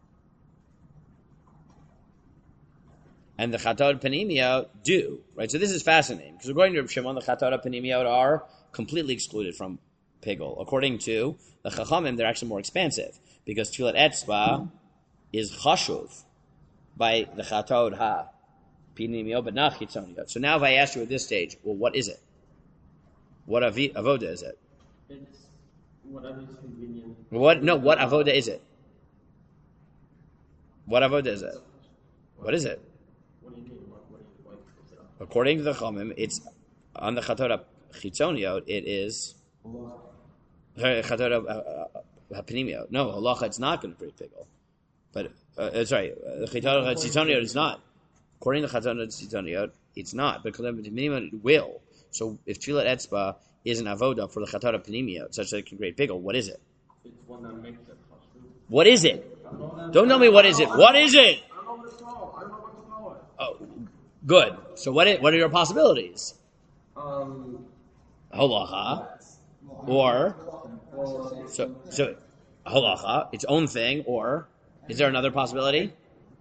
And the chator panimiot do, right? So this is fascinating because according to Reb Shimon, the chator panimiot are completely excluded from pigol. According to the chachamim, they're actually more expansive because tefillat etzba is chashuv by the chator ha panimiot, but not chitzoniot. So now, if I ask you at this stage, well, what is it? What avoda is it? It's whatever is convenient. What? No, what avoda is it? What avoda is it? What is it? What do you mean? What is it? According to the chachamim, it's on the chatorah chitzoniot. It is chatorah panimiot. No, halacha, it's not going to create pigol. But sorry, chatorah chitzoniot is not. According to chatorah chitzoniot, it's not. But chatorah panimiot, it will. So if tefillat etzba is an avoda for the chatorah panimiot, such that it can create pigol, what is it? It's one that makes it chashuv. What is it? Don't tell me what is it. What is it? I don't know what to call it. I don't know what to call it. Oh, good. So what are your possibilities? Halacha, or so halacha, its own thing, or is there another possibility?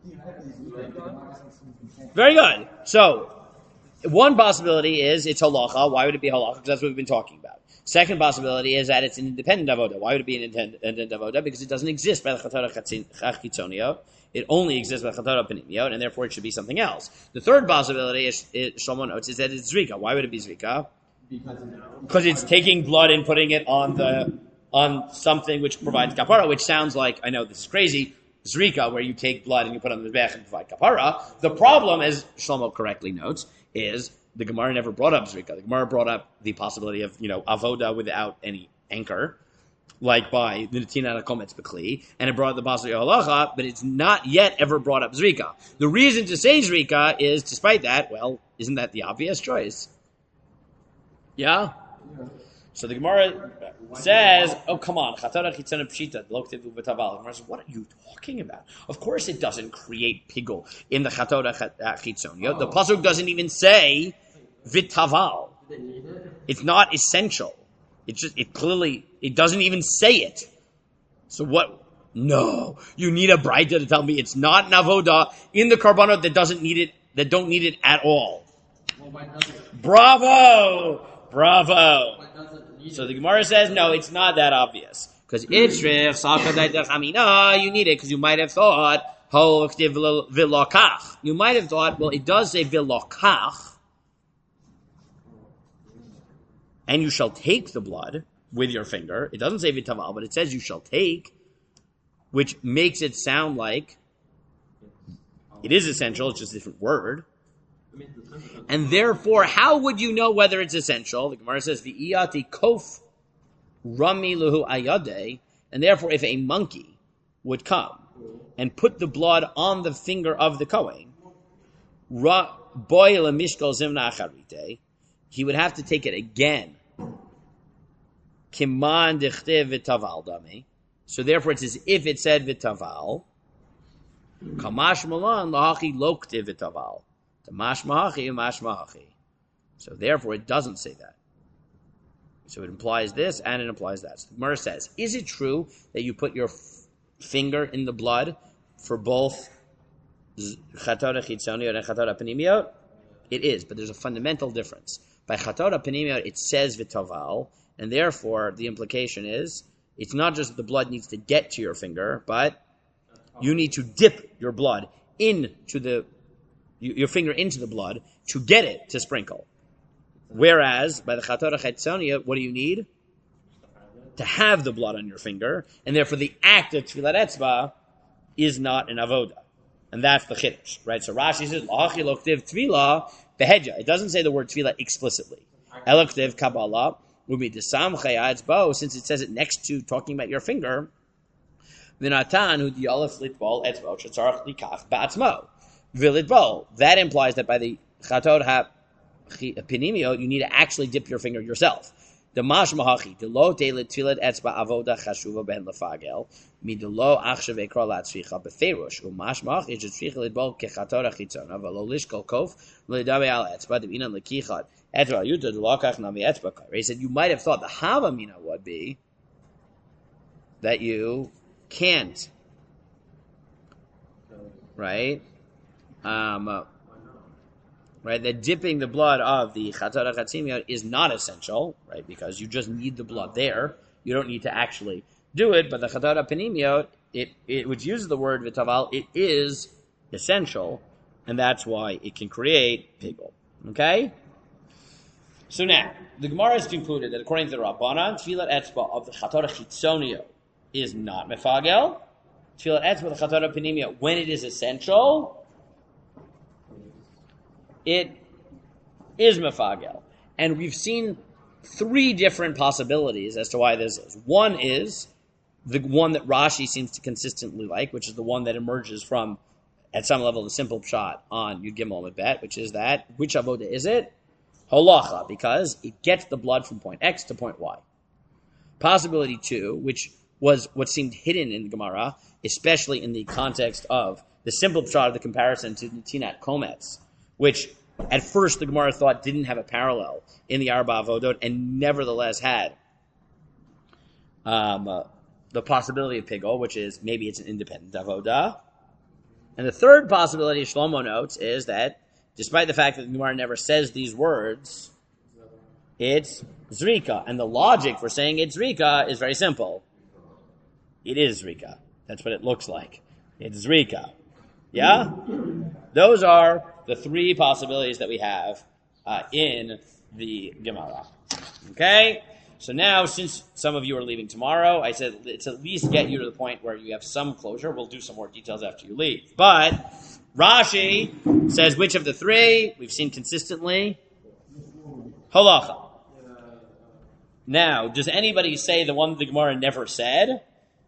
Very good. So one possibility is it's halacha. Why would it be halacha? Because that's what we've been talking about. Second possibility is that it's an independent avoda. Why would it be an independent avoda? Because it doesn't exist by the chatorah chitzoniot. It only exists by chatorah panimiot, and therefore it should be something else. The third possibility is Shlomo notes is that it's zrika. Why would it be zrika? Because it's taking blood and putting it on something which provides kapara, which sounds like, I know this is crazy, zrika, where you take blood and you put it on the mizbeach and provide kapara. The problem, as Shlomo correctly notes, is the Gemara never brought up zrika. The Gemara brought up the possibility of, avoda without any anchor, like by the Netina Kometz Bekli, and it brought up the possibility of halacha, but it's not yet ever brought up zrika. The reason to say zrika is, despite that, well, isn't that the obvious choice? Yeah? So the Gemara says, oh, come on. Chatorah chitzoniot pshita, lo k'tevu b'taval. The Gemara says, what are you talking about? Of course it doesn't create pigol in the chatorah chitzoniot. The pasuk doesn't even say v'taval. It's not essential. It doesn't even say it. So what? No. You need a braita to tell me it's not an avoda in the karbanot that don't need it at all. Bravo! So the Gemara says, no, it's not that obvious. Because you need it because you might have thought, you might have thought, well, it does say vilokach, and you shall take the blood with your finger. It doesn't say vitaval, but it says you shall take, which makes it sound like it is essential, it's just a different word. And therefore, how would you know whether it's essential? The Gemara says, "V'iyati kof rami luhu ayade," and therefore, if a monkey would come and put the blood on the finger of the kohen, boil a mishkol zimna acharite, he would have to take it again. Kiman dichtiv v'taval dami. So therefore, it's as if it said v'taval. Kamash malan lahachi loktiv v'taval. So therefore, it doesn't say that. So it implies this and it implies that. So the Gemara says, is it true that you put your finger in the blood for both chatorah chitzoniot and chatorah panimiot? It is, but there's a fundamental difference. By chatorah panimiot, it says v'taval, and therefore the implication is it's not just that the blood needs to get to your finger, but you need to dip your blood into your finger into the blood to get it to sprinkle. Whereas by the Chatora Chetzonia, what do you need? To have the blood on your finger, and therefore the act of Tfilat Etzba is not an avoda. And that's the chiddush, right? So Rashi says, L'hachi lo ktiv tvila behedja. It doesn't say the word tvila explicitly. Elo ktiv kabbalah, umi desam chayad's bow, since it says it next to talking about your finger, v'natan hu diolef litbol etzbo, shetzarach likaf ba'atzmo. Vilitbol. That implies that by the chatot ha-pinimio, you need to actually dip your finger yourself. The mashmahachi, the lo delit tfilat etzba avoda chashuva ben lefagel, mi the lo achshav ekra latzvicha beferush, umashmach is tzvicha lidbol kechatora chitzona, v'lo lishkol kof, l'dabe al etzba, the minan lekichat, etzba yuta, the lokach nami etzba kar. He said, you might have thought the havamina would be that you can't, right? Right, that dipping the blood of the Chatora Chatzimiot is not essential, right, because you just need the blood there. You don't need to actually do it, but the Chatora Penimiot, which uses the word Vitaval, it is essential, and that's why it can create pigul. Okay? So now, the Gemara has concluded that according to the Rabbanan, Tfilat Etzba of the Chatora Chitzonio is not Mefagel. Tfilat Etzba of the Chatora Penimiot, when it is essential, it is mefagel. And we've seen three different possibilities as to why this is. One is the one that Rashi seems to consistently like, which is the one that emerges from, at some level, the simple pshat on Yud Gimel Mebet, which is that, which avoda is it? Holacha, because it gets the blood from point X to point Y. Possibility two, which was what seemed hidden in the Gemara, especially in the context of the simple pshat of the comparison to Tinat Kometz, which at first the Gemara thought didn't have a parallel in the Arba Avodot and nevertheless had the possibility of pigul, which is maybe it's an independent avodah. And the third possibility Shlomo notes is that despite the fact that the Gemara never says these words, it's Zrika. And the logic for saying it's Zrika is very simple. It is Zrika. That's what it looks like. It's Zrika. Yeah? Those are the three possibilities that we have in the Gemara. Okay? So now, since some of you are leaving tomorrow, I said it's at least get you to the point where you have some closure. We'll do some more details after you leave. But Rashi says which of the three we've seen consistently? Halacha. Now, does anybody say the one the Gemara never said?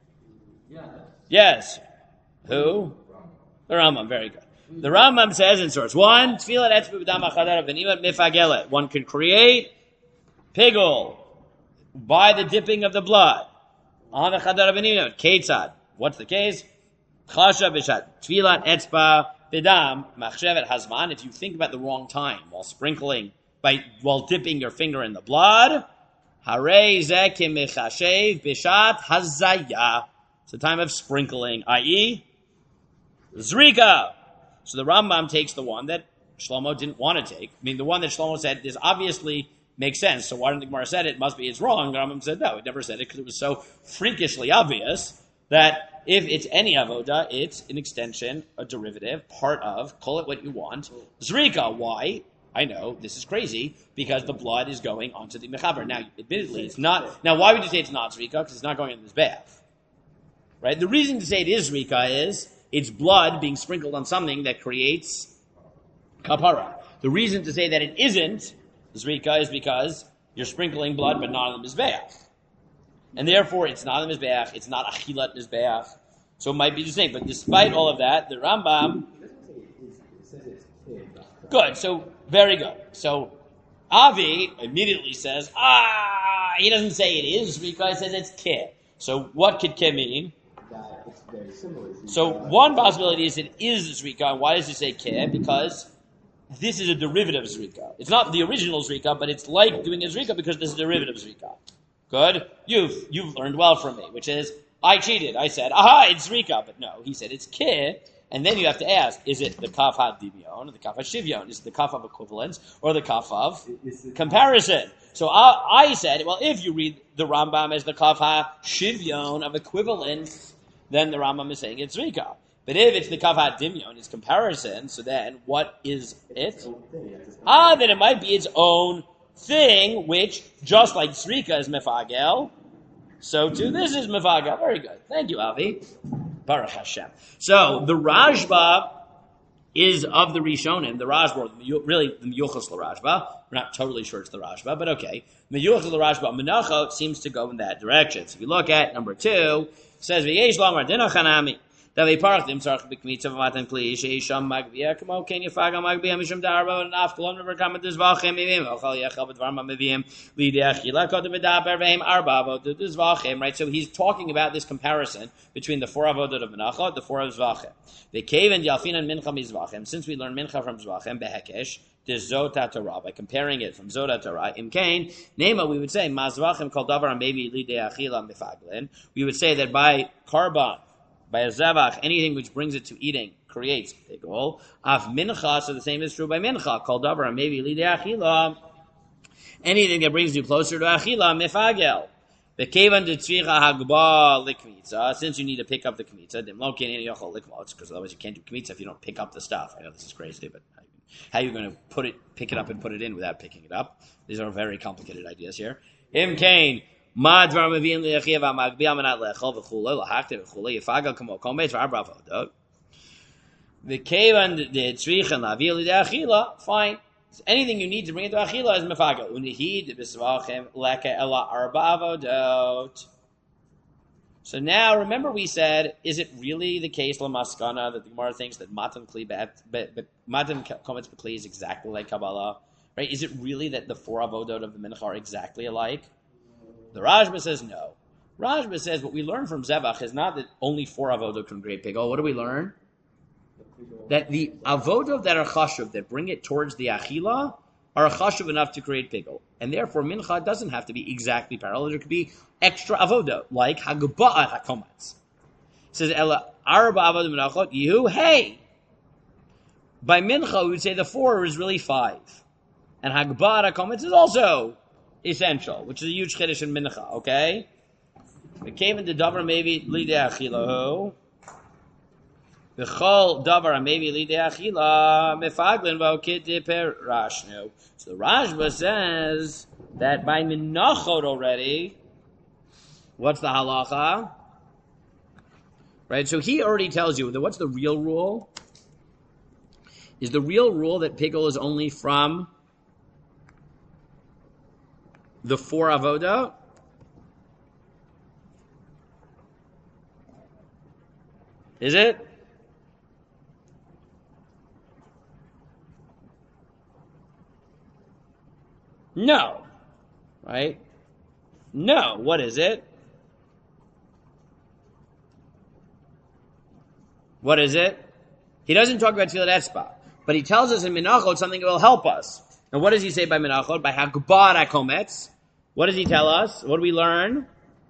Yes. Who? The Rambam. Very good. The Rambam says in source 1, Tfilat Etzba b'dam ha'chadara v'nimat mifagelet. One can create pigul by the dipping of the blood on the chadara v'nimat. Ketzad. What's the case? Chasha b'shat Tfilat Etzba b'dam machshevet hazman. If you think about the wrong time while dipping your finger in the blood, harei zeh kimechashev b'shat hazaya. It's the time of sprinkling, i.e., Zrika. So the Rambam takes the one that Shlomo didn't want to take. I mean, the one that Shlomo said, this obviously makes sense. So why didn't the Gemara said it? Must be it's wrong. The Rambam said, no, it never said it because it was so freakishly obvious that if it's any avoda, it's an extension, a derivative, part of, call it what you want. Zrika. Why? I know, this is crazy, because the blood is going onto the mechaber. Now, admittedly, it's not. Now, why would you say it's not Zrika? Because it's not going in this bath. Right? The reason to say it is Zrika is it's blood being sprinkled on something that creates kapara. The reason to say that it isn't Zrika is because you're sprinkling blood but not on the Mizbeach. And therefore it's not on the Mizbeach, it's not Achilat Mizbeach. So it might be the same. But despite all of that, the Rambam... Good, so very good. So Avi immediately says, he doesn't say it is Zrika, he says it's Keh. So what could Keh mean? So one possibility is it is Zrika. And why does he say Keh? Because this is a derivative of Zrika. It's not the original Zrika, but it's like doing a Zrika because this is a derivative of Zrika. Good? You've learned well from me, which is, I cheated. I said, it's Zrika. But no, he said it's Keh. And then you have to ask, is it the Kaf HaDimyon or the Kaf HaShivyon? Is it the Kaf of equivalence or the Kaf of comparison? So I said, well, if you read the Rambam as the Kaf HaShivyon of equivalence, then the Rambam is saying it's Zrika. But if it's the Kaf HaDimyon, it's comparison, so then what is it? Then it might be its own thing which, just like Srika is Mefagel, so too this is Mefagel. Very good. Thank you, Avi. Baruch Hashem. So the Rashba is of the Rishonim, the Rashba, really the Meyuchos l'Rashba. We're not totally sure it's the Rashba, but okay. Meyuchos l'Rashba Menacha seems to go in that direction. So if you look at number 2, it says V'yesh Lamar Dinachanami. Davei Parachim Tzarch B'Kmitza V'Matan Kli Sheisham Magbia Kamo Ken Yefagam Magbia Mishum Darbo and Afkolon Never Kamet Dizvachim Mivim Ochal Yechal B'Dvarma Mivim Lidech Yilak Kodem Medaber Veim Arbavo Dizvachim. Right, so he's talking about this comparison between the 4 avodah of Menachot, the 4 of Zvachim. The cave and Yalfinan Mincha Mizvachim. Since we learn Mincha from Zvachim Behekesh. This Zota Torah, by comparing it from Zota Torah, Imkain, Nema, we would say, Mazvachim Kol Davar maybe Lidei Achila Mifaglin. We would say that by Karban, by a Zavach, anything which brings it to eating creates Pigol. Af Mincha, so the same is true by Mincha. Kol Davar maybe Lidei Achila. Anything that brings you closer to Achila, Mifagel. Bekevan de Tzvicha Hagba Likmitza, since you need to pick up the Kmitza, Dimlokin and Yochel Likmotz, because otherwise you can't do Kmitza if you don't pick up the stuff. I know this is crazy, but how are you going to pick it up and put it in without picking it up? These are very complicated ideas here. Imkain, Madvar Mavin Lechiv Magbiam Manat Lechol V'Chulei Lahakte V'Chulei Yifagal Kamo Kometz V'Arbravo. The Kevan de Tzrichan Lavil de Achila, fine. So anything you need to bring into Achila is Mefagal. Unihid B'Svachem Leke Ela Arbavodot. So now, remember we said, is it really the case, Lamaskana, that the Gemara thinks that Matan Kometz B'Kli is exactly like Kabbalah? Right? Is it really that the 4 avodot of the Mincha are exactly alike? The Rashba says no. Rashba says what we learn from Zevach is not that only 4 avodot can create Pigol. What do we learn? That the avodot that are chashuv, that bring it towards the Achila, are chashuv enough to create Pigol. And therefore, Mincha doesn't have to be exactly parallel. There could be extra avodah, like Hagba'at HaKometz. It says, Ela Arba Avodah Menachot, Yehu, hey! By Mincha, we would say the 4 is really 5. And Hagba'at HaKometz is also essential, which is a huge chiddush in Mincha, okay? We came into Davar maybe Lidei Achilahu. The Chol Davar maybe Lidei Achila, Mefaglin V'Okid Per Rashnu. So the Rashba says that by Menachot already, what's the halacha? Right, so he already tells you that what's the real rule? Is the real rule that Pigol is only from the 4 avodah? Is it? No. Right? No. What is it? What is it? He doesn't talk about Tfilat Etzba, but he tells us in Menachot something that will help us. And what does he say by Menachot? By Hagba'at HaKometz. What does he tell us? What do we learn?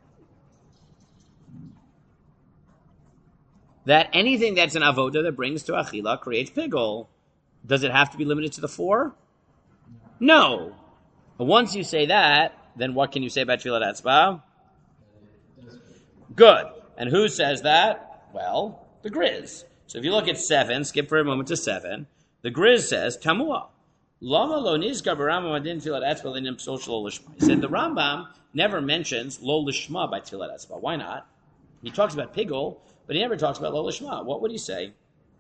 That anything that's an avodah that brings to Achila creates Pigol. Does it have to be limited to the 4? No. But once you say that, then what can you say about Tfilat Etzba? Good. And who says that? Well, the Griz. So if you look at 7, skip for a moment to 7, the Griz says, Tamua. Lama lo nizkar b'Rambam adin Tfilat Etzba l'nim p'sol shelo lishma. He said the Rambam never mentions lo lishma by Tfilat Etzba. Why not? He talks about Pigol, but he never talks about lo lishma. What would he say?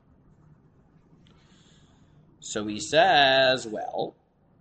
So he says, well,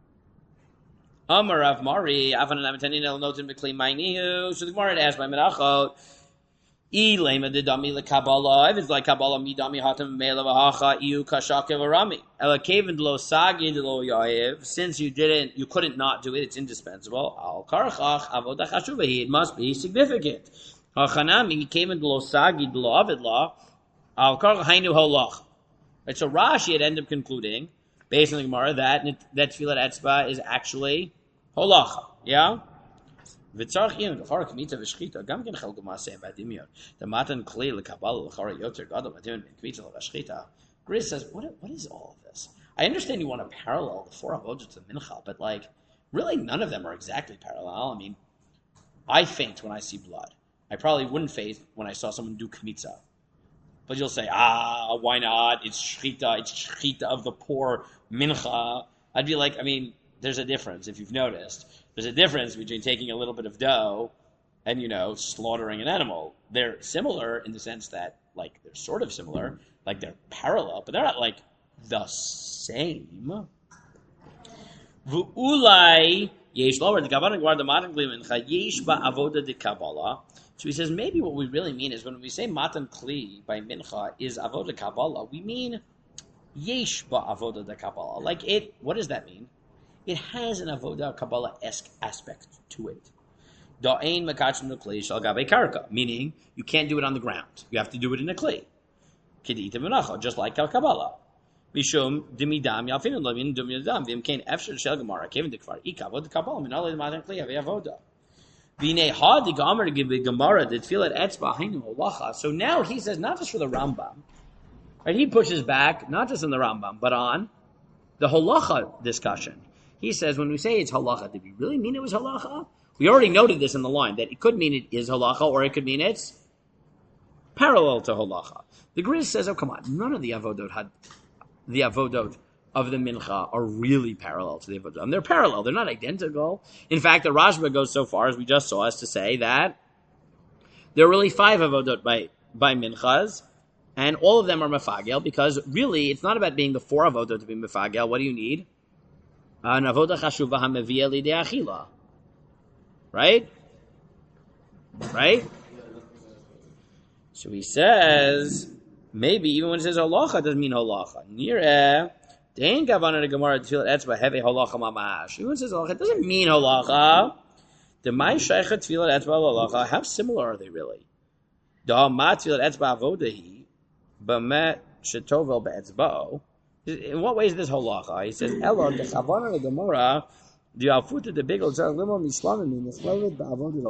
Amar Rav Mari, Avan Lamatanin El Notin B'Kli Ma'inihu. So the Gemara had asked by Menachot, Ilema de Dami Le Kabbalah. If it's like Kabbalah, Midami Hatam Mela Vahacha Iu Kashake Varami. Elakevin Lo Sagi de Lo Yaev. Since you couldn't not do it. It's indispensable. Al Karchach Avodah Chashuvahi. It must be significant. Hachanami Kevin Lo Sagi de Lo Avidla. Al Karchach Hainu Holach. Right. So Rashi had ended up concluding, based on the Gemara, that Tfilat Etzba is actually holacha. Yeah? V'tzarchim, l'chara k'mitza v'shchita, gam gen chelgu ma'aseh b'adimion. The matan kli l'kabbalah l'chara yoter gadol b'adimion k'mitza l'v'shchita. Griz says, what is all of this? I understand you want to parallel the 4 avodah to the mincha, but really none of them are exactly parallel. I mean, I faint when I see blood. I probably wouldn't faint when I saw someone do k'mitza. But you'll say, why not? It's shchita of the poor mincha. I'd be like, there's a difference, if you've noticed. There's a difference between taking a little bit of dough and, slaughtering an animal. They're similar in the sense that, like, they're sort of similar, like they're parallel, but they're not, like, the same. V'ulai yesh lower the Kabbalah guard the modern mincha yesh ba avoda de Kabbalah. So he says maybe what we really mean is when we say matan kli by mincha is avoda Kabbalah, we mean yesh ba avoda de Kabbalah. Like it, what does that mean? It has an avoda Kabbalah-esque aspect to it. Da'ain makachim kli shal gabe karka, meaning you can't do it on the ground. You have to do it in a kli. Kedita v'nacha, just like Kabbalah. Mishum dimidam yalfinu lamin dumidam v'imkein efshar shel gemara kevin dekvar ikavod Kabbalah minalei matan kli have avoda. V'nei ha the gemara give the gemara the tefillat etzba hainu holacha. So now he says not just for the Rambam, right? He pushes back not just on the Rambam but on the holacha discussion. He says when we say it's halacha, did we really mean it was halacha? We already noted this in the line that it could mean it is halacha or it could mean it's parallel to halacha. The Griz says, oh come on, none of the avodot of the mincha are really parallel to the avodot. And they're parallel, they're not identical. In fact, the Rashba goes so far, as we just saw, as to say that there are really 5 avodot by minchas, and all of them are mefagel, because really it's not about being the 4 avodot to be mefagel. What do you need? An avodah chashuva hameviyah lidei achila. Right? So he says, maybe even when it says halacha, it doesn't mean halacha. Nireh, dein kavana de gemara tefillat etzba heve halacha mamash. Even when it says halacha, it doesn't mean halacha. The mai sheichet tefillat etzba halacha, how similar are they really? Da ma tefillat etzba avodahi, b'met shetovel be'etzba'o. In what way is this halacha? He says, Elo, the Chavana the Gemara, the Alfuta the Bigel, Limo Mishlamin, the Slavet, the Avodah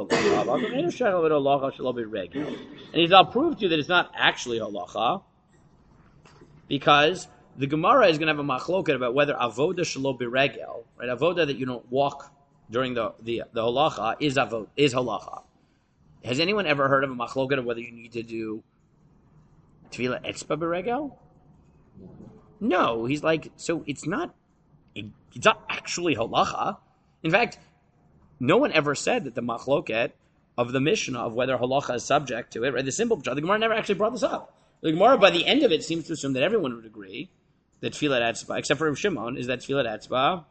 halacha. And I'll prove to you that it's not actually halacha, because the Gemara is going to have a machloket about whether avodah shelo biregel, right? Avodah that you don't walk during the halacha is halacha. Has anyone ever heard of a machloket of whether you need to do tefillah etzba biregel? No, he's like, so it's not actually halacha. In fact, no one ever said that the machloket of the Mishnah of whether halacha is subject to it, right? The simple pshat, the Gemara never actually brought this up. The Gemara, by the end of it, seems to assume that everyone would agree that tefillat etzba, except for Rav Shimon, is that tefillat etzba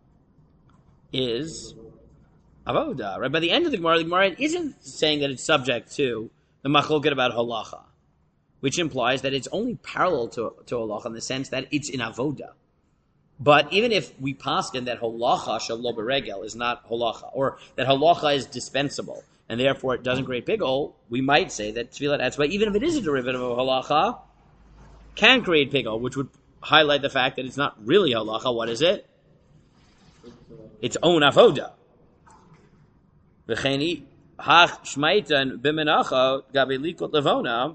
is avoda, right? By the end of the Gemara isn't saying that it's subject to the machloket about halacha, which implies that it's only parallel to halacha in the sense that it's in avoda. But even if we paskin that halacha shelo beregel is not halacha, or that halacha is dispensable, and therefore it doesn't create pigol, we might say that tefillat etzba, even if it is a derivative of halacha, can create pigol, which would highlight the fact that it's not really halacha. What is it? Its own avoda. V'cheni hach shmaitan b'menacha gabe likot levona.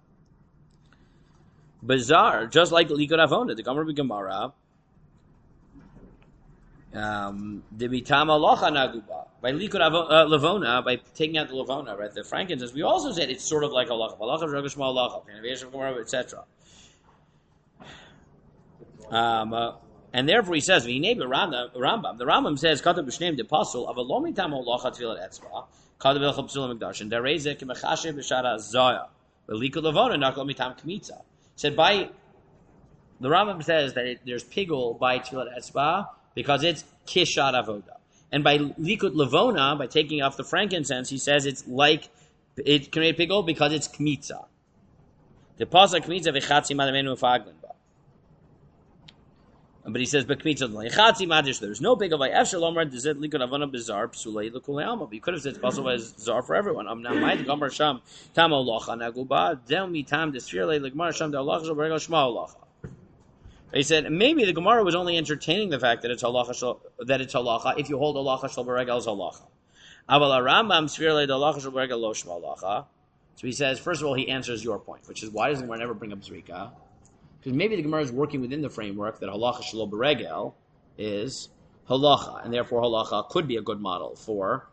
Bizarre, just like likot avona, the Gemara b'Gemara. The bitama locha naguba by likot levona, by taking out the levona, right? The frankincense. We also said it's sort of like halacha, halacha shogashma halacha, etc. And therefore he says, "V'hinei Rambam." The Rambam says, "Katav b'shneim depasul of a lo mitam halacha tefillat etzba, katav b'chol psulam mikdash, and derezeh k'mechashe b'shara zaya, v'likot levona nakol mitam kmitza." Said by the Rambam says that there's pigul by tefillat etzba because it's kishat avoda, and by likut levona, by taking off the frankincense, he says it's like it can create pigul because it's kmitza. The pasuk kmitza v'chatzi madamenu faglin ba. But he says, but kmitza l'chatzi madish. There's no pigul by efshel omar dezed likut avona bizar psulei l'kulei alma. But you could have said it's possible as zar for everyone. Now my gomer sham tamo locha naguba del mitam desfirle l'gmar sham del locha shel berego shma locha. He said maybe the Gemara was only entertaining the fact that it's halacha if you hold halacha shel beregel as halacha. Aval Rambam sfirle del locha shel beregel lo shma halacha. So he says, first of all, he answers your point, which is why does the Gemara never bring up zrika? Because maybe the Gemara is working within the framework that halacha shel beregel is halacha, and therefore halacha could be a good model for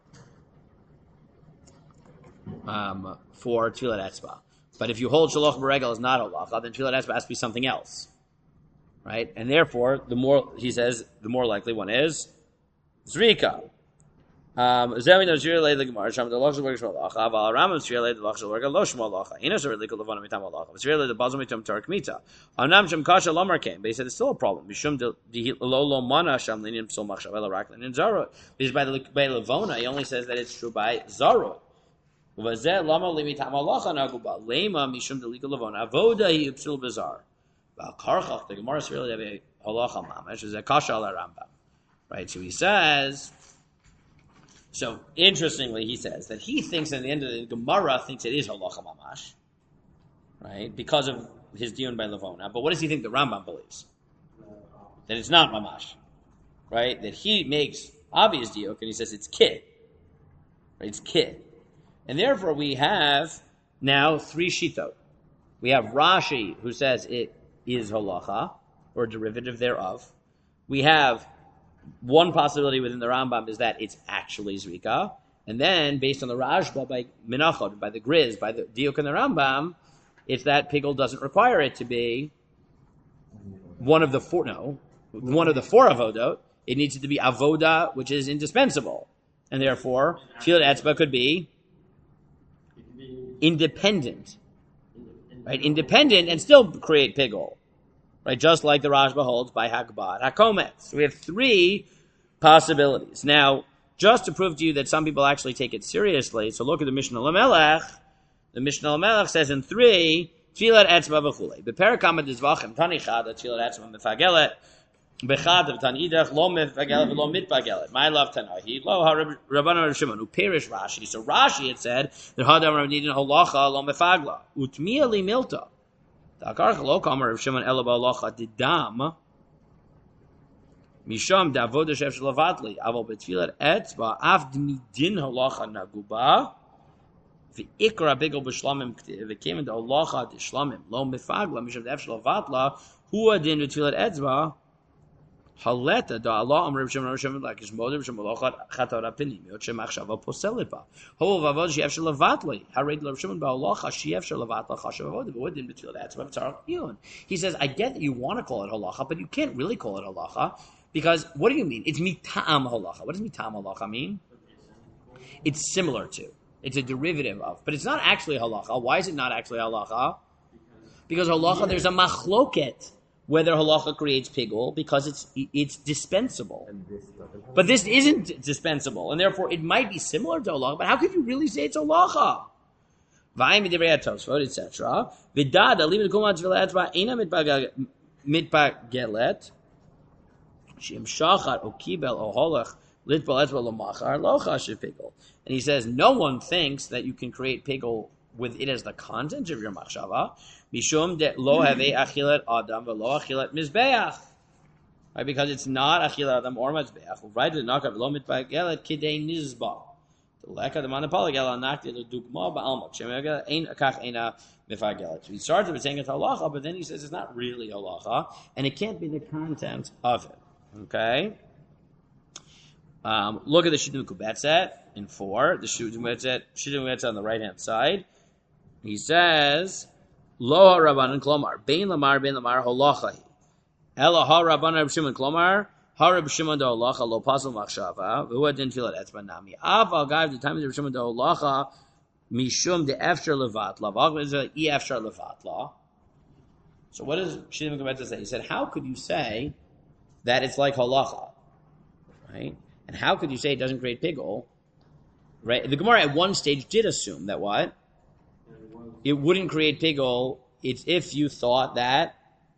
tefillat etzba. But if you hold shaloch beregel is not halacha, then tefillat etzba has to be something else. Right? And therefore, the more, he says, the more likely one is Zrika. Zemi no Shir lay the Gemara. Sham the Lachshel work Shmuel Lacha. Aval Rambam Shir lay the Lachshel work Lo Shmuel Lacha. Ina Shir lay the Levana Mitam Lacha. Shir lay the Bazal Mitam Tark Mita. Amnam Shem Kasha Lomar came, but he said it's still a problem. Mishum the Lo Mana Sham Linim Psul Machshav El Raklan in Zara. Because by Levona, he only says that it's true by Zara. Vazeh Lama Limitam Lacha Naguba Lema Mishum the Legal Levona Avoda He Psul Bizar. Val Karchach the Gemara Shir lay the Halacha Mamash is a Kasha Al Rambam. Right, so he says. So interestingly, he says that he thinks at the end of the Gemara thinks it is halacha mamash, right? Because of his diun by Levona. But what does he think the Rambam believes? That it's not mamash, right? That he makes obvious diuk and he says it's kid, right? It's kid, and therefore we have now three shitot. We have Rashi who says it is halacha or derivative thereof. We have one possibility within the Rambam is that it's actually Zrika. And then, based on the Rashba by Menachot, by the Griz, by the Diuk and the Rambam, it's that Pigel doesn't require it to be one of the four Avodot. It needs it to be Avoda, which is indispensable. And therefore, Tfilat Etzba could be independent. Right? Independent and still create Pigel. Right, just like the Rashba holds by Hagbad Hakometz. So we have three possibilities. Now, just to prove to you that some people actually take it seriously, so look at the Mishnah Lamelech. The Mishnah Lamelech says in 3, Tfilat Etzba B'chulei. B'perakam Dizvachim Tanichad Tfilat Etzba Mefagelet. Bechad Tanidach Lo Mefagelet V'Lo Mitpagelet. My love Tanahi Lo HaRabbanan Rav Shimon who perish Rashi. So Rashi had said that Hadam Rav Nidin Holacha Lo Mefagla Utmiya Li Milta. Misham davoda shef shelavatli aval betfilat etzba af dmidin halacha naguba v'ikra bigel b'shlamim v'came into halacha d'shlamim lo mifagla misham def shelavatla hu adin betfilat etzba haleta da Allah amr Rav Shimon like his mother Rav Shimon halacha chatara pinim yot shemachshava poselipa hu vavod shef shelavatli harid Rav Shimon ba'halacha shef shelavatla chashav avod but didn't betfilat etzba v'tzarach yun. He says I get that you want to call it halacha but you can't really call it halacha. Because, what do you mean? It's mitam halacha. What does mitam halacha mean? It's similar to. It's a derivative of. But it's not actually halacha. Why is it not actually halacha? Because halacha, there's a machloket whether halacha creates pigul, because it's dispensable. But this isn't dispensable, and therefore it might be similar to halacha, but how could you really say it's halacha? V'ayim midivrei Tosfot, etc. V'dada, leave it to kuman tefillah etzba, ena mitpagelet, and he says, no one thinks that you can create pigul with it as the content of your machshava. Mishum de lo have achilat adam v'lo achilat mizbeach. Right, because it's not achilat adam or mizbeach. Right, the nakav lo mitpagelet kidei nizba. The leka the manapalagel anakti the dugma ba'alma. Shemega ein akach eina mifagelet. He started with saying it's halacha, but then he says it's not really halacha, and it can't be the content of it. Okay. Look at the Shidduch Kubetzet in 4. The Shidduch Kubetzet on the right hand side. He says, Lo Rabbanan Klomar, Bein Lamar Holachahi. Ela Ha Rabbanan Reb Shimon Klomar, Ha Reb Shimon Da Holacha Lo Pasal Machshava, V'hu Adin Tfilat Etzba Nami. Av Al Gav the time of Reb Shimon Da Holacha, Mishum De Efshar Levatla, V'agv is E Efshar Levatla. So what does Shidduch Kubetzet say? He said, how could you say that it's like halacha, right? And how could you say it doesn't create pigul, right? The Gemara at one stage did assume that what? It wouldn't create pigul. It's if you thought that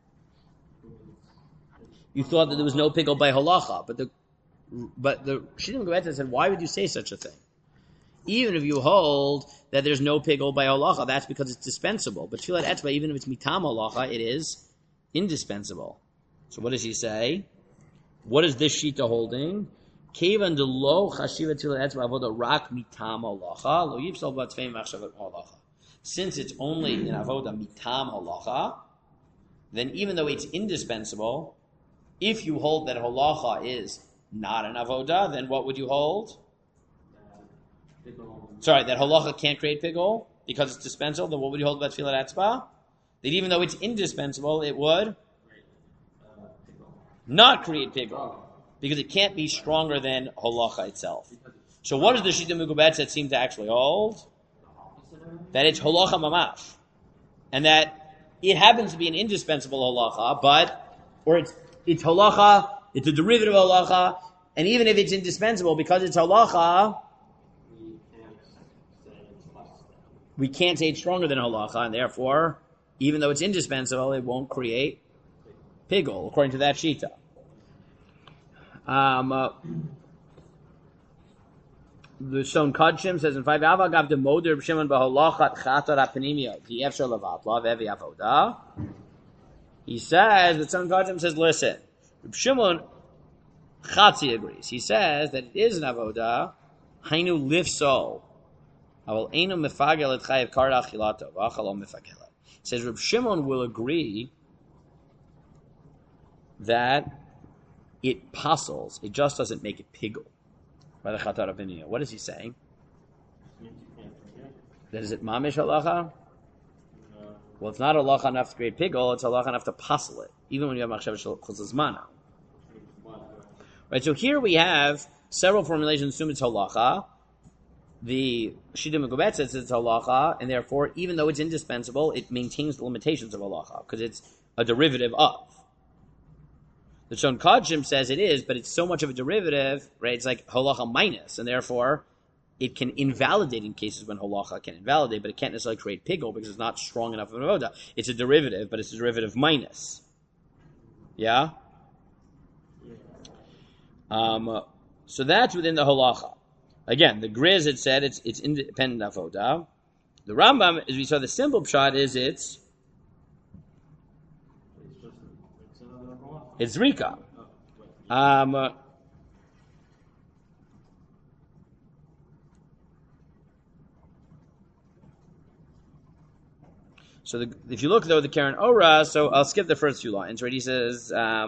there was no pigul by halacha, but the Shidduch Kubetzet said, why would you say such a thing? Even if you hold that there's no pigul by halacha, that's because it's dispensable. But tfilat etzba, even if it's mitam halacha, it is indispensable. So what does he say? What is this shita holding? Kevan de lo chashiva tfilat etzba avoda rak mitam halacha lo yipsal batzvei machshavat halacha. Since it's only in avoda mitam halacha, then even though it's indispensable, if you hold that halacha is not an avoda, then what would you hold? Sorry, that halacha can't create pigul because it's dispensable. Then what would you hold about tfilat etzba? That even though it's indispensable, it would not create pigul because it can't be stronger than halacha itself. So what does the Shita Mekubetzet seem to actually hold? That it's halacha mamash. And that it happens to be an indispensable halacha, it's halacha, it's a derivative of halacha, and even if it's indispensable, because it's halacha, we can't say it's stronger than halacha, and therefore, even though it's indispensable, it won't create pigul, according to that shita. The Son Kodshim says in 5 Avagav the Moder Shimon Baholachat Chatar Apanimia Yefshar Lavatla Vevi Avoda. He says the Son Kodshim says, listen, Shimon Chatzi agrees. He says that it is an avoda. Hainu lifso. Aval einu mefagel et chayev karda achilato. V'achalo mefagel. He says Reb Shimon will agree that it puzzles. It just doesn't make it pigul. By the Chatar Apanimia. What is he saying? That is it mamish halacha? Well, it's not halacha enough to create pigul. It's halacha enough to puzzle it, even when you have machshav shel chuzazmana. Right, so here we have several formulations assume it's halacha. The Shita Mekubetzet says it's halacha, and therefore, even though it's indispensable, it maintains the limitations of halacha, because it's a derivative of. The Shon Kodshim says it is, but it's so much of a derivative, right? It's like halacha minus, and therefore, it can invalidate in cases when halacha can invalidate, but it can't necessarily create pigul because it's not strong enough of an avoda. It's a derivative, but it's a derivative minus. Yeah? So that's within the halacha. Again, the Griz had said it's independent avoda. The Rambam, as we saw, the simple pshat is it's Rika. So if you look though the Karen Ora, so I'll skip the first few lines. Right? He says.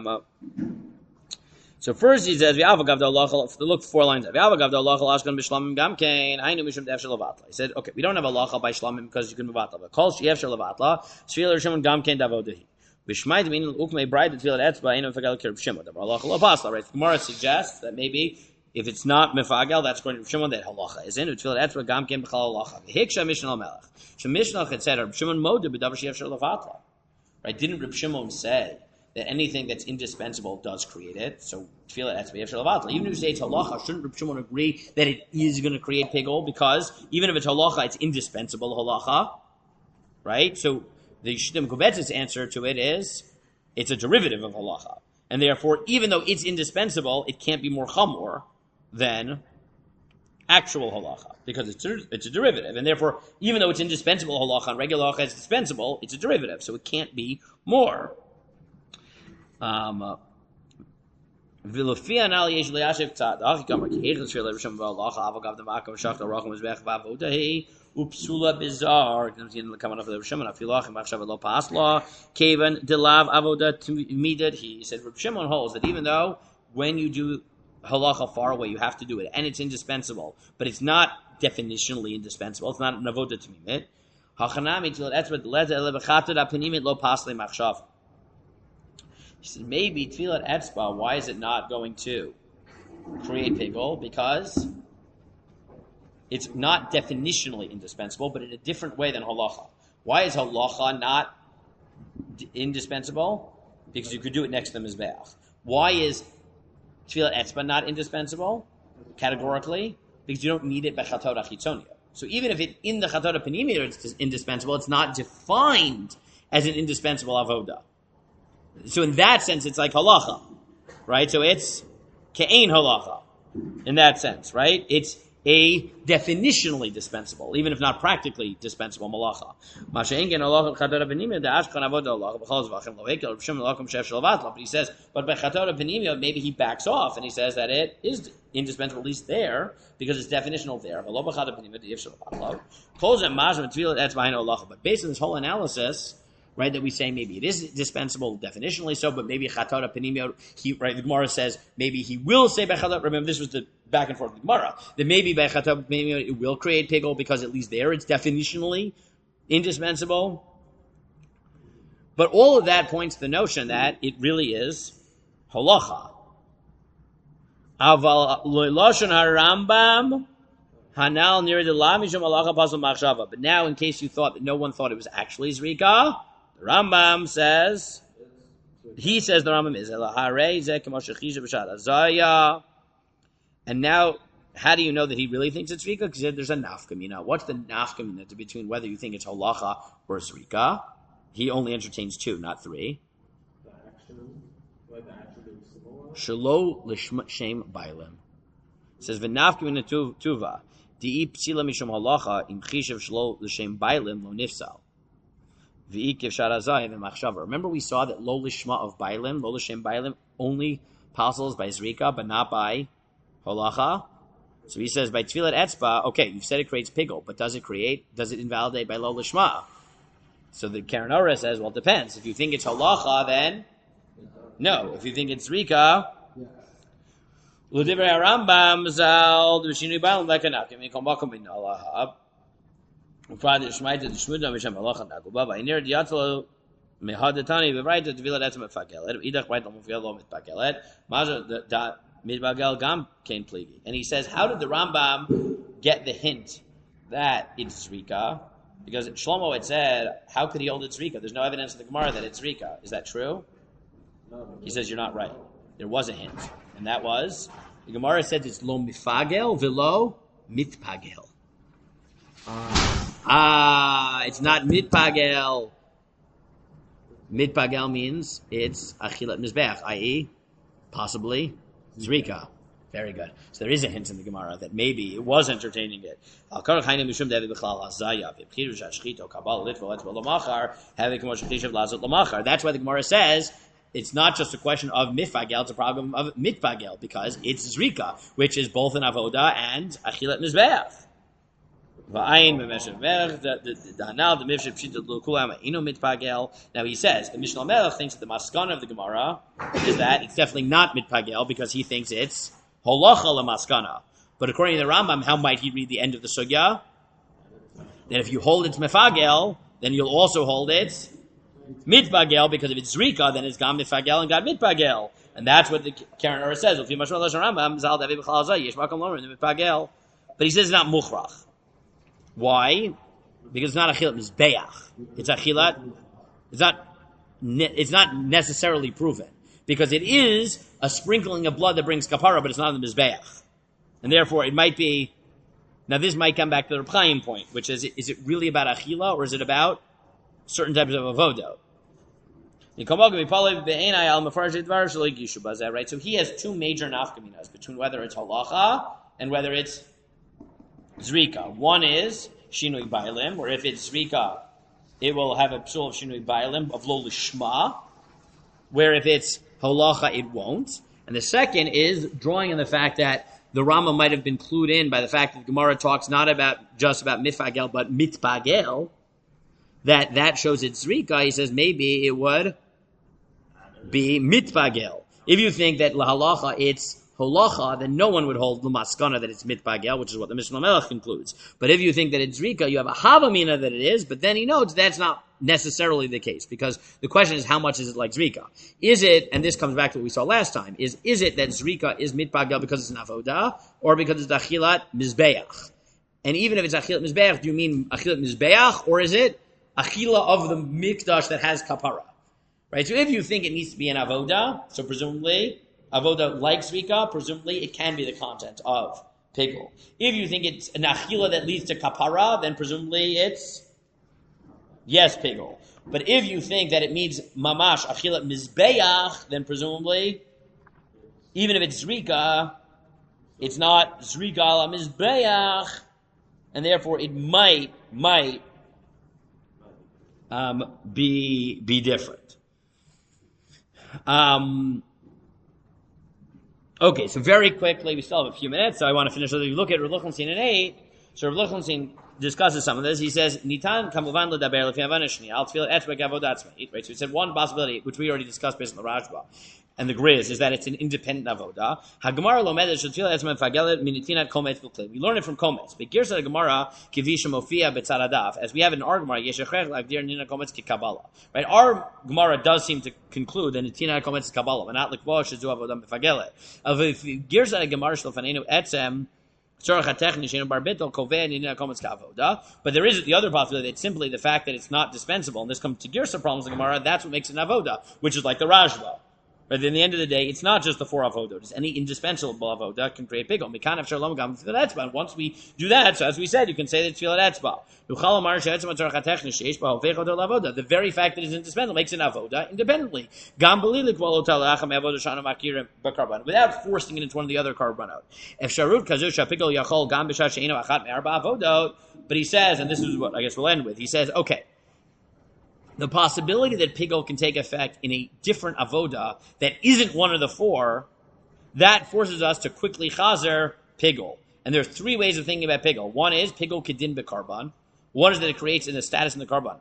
So first he says, look 4 lines. He said, okay, we don't have a lacha by shlamim because you can mevatla. But kol she'ef shel levatla, shvil Shimon gamkein davodahi. B'shmaid meaning ukmei bride the tefillat etzba ain't mefagel kirb Shimon. The halacha lo pasla. Right? Gemara suggests that maybe if it's not mefagel, that's according to Shimon that halacha is in. Tefillat etzba gamkein b'chal halacha. Hiksha mishnah melech. Shemishnah had said, Shimon moder b'davar she'ef shel levatla. Right? Didn't Reb Shimon say that anything that's indispensable does create it? So tefillah etzba yef shel levatla. Even if you say it's halacha, shouldn't Reb Shimon agree that it is going to create pigul? Because even if it's halacha, it's indispensable halacha, right? So the Shita Mekubetzet's answer to it is it's a derivative of halacha, and therefore, even though it's indispensable, it can't be more chamor than actual halacha because it's a derivative, and therefore, even though it's indispensable halacha and regular halacha is dispensable, it's a derivative, so it can't be more. Vilofia nal yesh liyashiv tzad. Ach kamer kehechus shel Rishon v'alacha avagav demakom shachta racham mizbech v'avodahi upsula bizar. Comes in the common of the Rishon afilach machshav lo pasla kevan delav avoda midat. He said Reb Shimon holds that even though when you do halacha far away you have to do it and it's indispensable, but it's not definitionally indispensable. It's not an avoda tmimit. Hachanami till etzvet leza elebchatud apinimit lo pasle machshav. He said, maybe tefillat etzba, why is it not going to create pigul? Because it's not definitionally indispensable, but in a different way than halacha. Why is halacha not indispensable? Because you could do it next to the mizbeach. Why is tefillat etzba not indispensable? Categorically, because you don't need it by chatorah chitzonia. So even if it in the chatorah panimia it's indispensable, it's not defined as an indispensable avoda. So in that sense, it's like halacha, right? So it's ke'ein halacha, in that sense, right? It's a definitionally dispensable, even if not practically dispensable malacha. But he says, but by chatorah panimia, maybe he backs off and he says that it is indispensable, at least there, because it's definitional there. But based on this whole analysis, right, that we say maybe it is dispensable definitionally so, but maybe chatorah panimia, right, the Gemara says maybe he will say by chatorah, remember this was the back and forth with the Gemara, that maybe by chatorah panimia it will create pigul because at least there it's definitionally indispensable. But all of that points to the notion that it really is halacha. Aval loyloshen harambam hanal near the lamishum alacha pasal machshava. But now, in case you thought that no one thought it was actually zrika, the Rambam says. He says the Rambam is elahare zeh k'moshe b'shad azaya. And now, how do you know that he really thinks it's zrika? Because there's a nafkamina. What's the nafkamina between whether you think it's halacha or zrika? He only entertains 2, not 3. Shelo l'shem bailim. Says v'nafkamina tuva di'i psila mishum halacha im chishav shelo l'shem bailim lo nifsal. Remember we saw that lo lishma of bailim, lo l'shem bailim, only apostles by zrika, but not by halacha. So he says by tfilat etzba, okay, you've said it creates pigul, but does it invalidate by lo lishma? So the Karen Ora says, well, it depends. If you think it's halacha, then no. If you think it's zrika, l'divrei Rambam zal d'v'shinui bailim lekanach mi kol makom min halacha. Friday Shmaita the Shmuda Misham Halacha Nakubaba. In there the Yatlo Mehadatani the right to Villa that's Mitpagelet. Idach right Lomufiyalo Mitpagelet. Maza the Mitpagel Gam Kain Pligi. And he says, how did the Rambam get the hint that it's Zrika? Because Shlomo had said, how could he hold it's Zrika? There's no evidence in the Gemara that it's Zrika. Is that true? He says you're not right. There was a hint. And that was the Gemara said it's Lo Mifagel Vilo Mitpagel. It's not mitpagel. Mitpagel means it's achilat mizbeach, i.e., possibly zrika. Very good. So there is a hint in the Gemara that maybe it was entertaining it. That's why the Gemara says it's not just a question of mitpagel, it's a problem of mitpagel, because it's zrika, which is both an avoda and achilat mizbeach. Now he says the Mishnah Melech thinks that the maskana of the Gemara is that it's definitely not mitpagel because he thinks it's holacha lemaskana. But according to the Rambam, how might he read the end of the sugya? That if you hold it's mifagel, then you'll also hold it mitpagel, because if it's zrika, then it's gam mifagel and got mitpagel, and that's what the Karen Ora says. But he says it's not muchrach. Why? Because it's not achilat mizbeach. It's achilat. It's not necessarily proven, because it is a sprinkling of blood that brings kapara, but it's not the mizbeach, and therefore it might be. Now this might come back to the Reb Chaim point, which is it really about achila or is it about certain types of avodah? Right. So he has 2 major nafkaminas between whether it's halacha and whether it's zrika. One is shinui bailim, where if it's zrika, it will have a psul of shinui bailim of lo lishma, where if it's halacha, it won't. And the second is drawing on the fact that the Rama might have been clued in by the fact that the Gemara talks not just about mitpagel, but mitpagel, that shows it's zrika. He says maybe it would be mitpagel. If you think that lahalacha it's holacha, then no one would hold l'maskana that it's mitpagel, which is what the Mishnah Melech concludes. But if you think that it's zrika, you have a havamina that it is, but then he notes that's not necessarily the case, because the question is how much is it like zrika? Is it, and this comes back to what we saw last time, is it that zrika is mitpagel because it's an avodah, or because it's achilat mizbeach? And even if it's achilat mizbeach, do you mean achilat mizbeach, or is it achila of the mikdash that has kapara? Right? So if you think it needs to be an avodah, so presumably avodah like zrika, presumably it can be the content of pigul. If you think it's an achila that leads to kapara, then presumably it's yes, pigul. But if you think that it means mamash achilat mizbeach, then presumably, even if it's zrika, it's not zrika ala mizbeach, and therefore it might be different. Okay, so very quickly, we still have a few minutes, so I want to finish. So if you look at Rav Lichtenstein in 8, so Rav Lichtenstein discusses some of this. He says, "Nitan kamuvan ledaber lefi havana shni al tefillah etzbek avodat tzma'it." Right. So he said one possibility, which we already discussed based on the Rashba, and the Griz is that it's an independent avoda. Hagemara lomedet shetila etzma fagelet minitinat kometz v'kli. We learn it from kometz. But Girsa Gemara kivisha mofia betzaradaf, as we have in our Gemara yeshachech lagdir nina kometz ki kabbalah. Right, our Gemara does seem to conclude that nitinat kometz is kabbalah, but not likbo shezu avoda befagelet. If Girsa Gemara shlofanenu etzem. But there is the other possibility that simply the fact that it's not dispensable, and this comes to Girsa problems in Gemara, that's what makes it an avoda, which is like the Rajva. But in the end of the day, it's not just the 4 avodas. Any indispensable avoda can create pigol. And once we do that, so as we said, you can say that it's tefillat etzba. The very fact that it's indispensable makes it an avoda independently. Without forcing it into one of the other karbanot. But he says, and this is what I guess we'll end with, he says, okay, the possibility that pigol can take effect in a different avoda that isn't one of the 4, that forces us to quickly chazer pigol. And there are 3 ways of thinking about pigol. One is pigol kedin bekarban. One is that it creates in a status in the karban.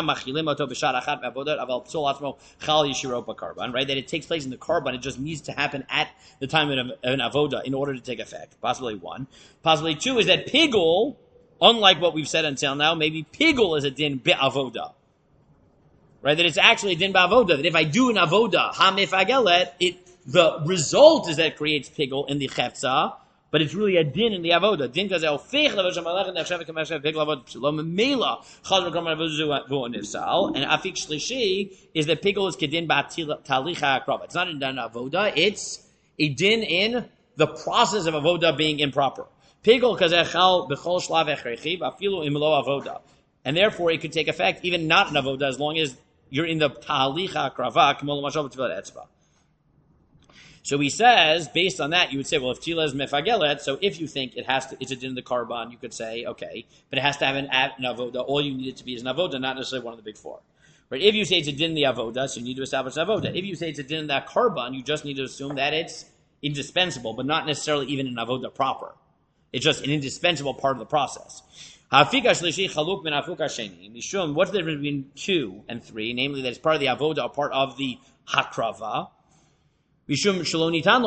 Right? That it takes place in the karban. It just needs to happen at the time of an avoda in order to take effect. Possibility 1. Possibility 2 is that pigol, unlike what we've said until now, maybe pigol is a din be'avoda. Right, that it's actually a din ba'avoda. That if I do an avoda, ha'mefagelet, the result is that it creates pigol in the chefza, but it's really a din in the avoda. Din kaze ofech levoshem malach nefshev k'mashev pigol avod p'shalom meila chad v'kam avodu v'onifsal. And afik shlishi is that pigol is kedin ba'talicha akrava. It's not a din avoda. It's a din in the process of avoda being improper. Pigol kaze chal b'chol shlav echrechi v'afilu imlo avoda. And therefore, it could take effect even not in avoda as long as you're in the ta'alicha krava, k'mol mashal b'tfilat etzba. So he says, based on that, you would say, well, if tefillah is mefagelet, so if you think it's a din of the karban, you could say, okay, but it has to have an avoda. All you need it to be is an avoda, not necessarily one of the big 4. Right? If you say it's a din in the avoda, so you need to establish an avoda. If you say it's a din in that karban, you just need to assume that it's indispensable, but not necessarily even an avoda proper. It's just an indispensable part of the process. What's the difference between 2 and 3? Namely, that it's part of the avoda, or part of the hakrava. You can't say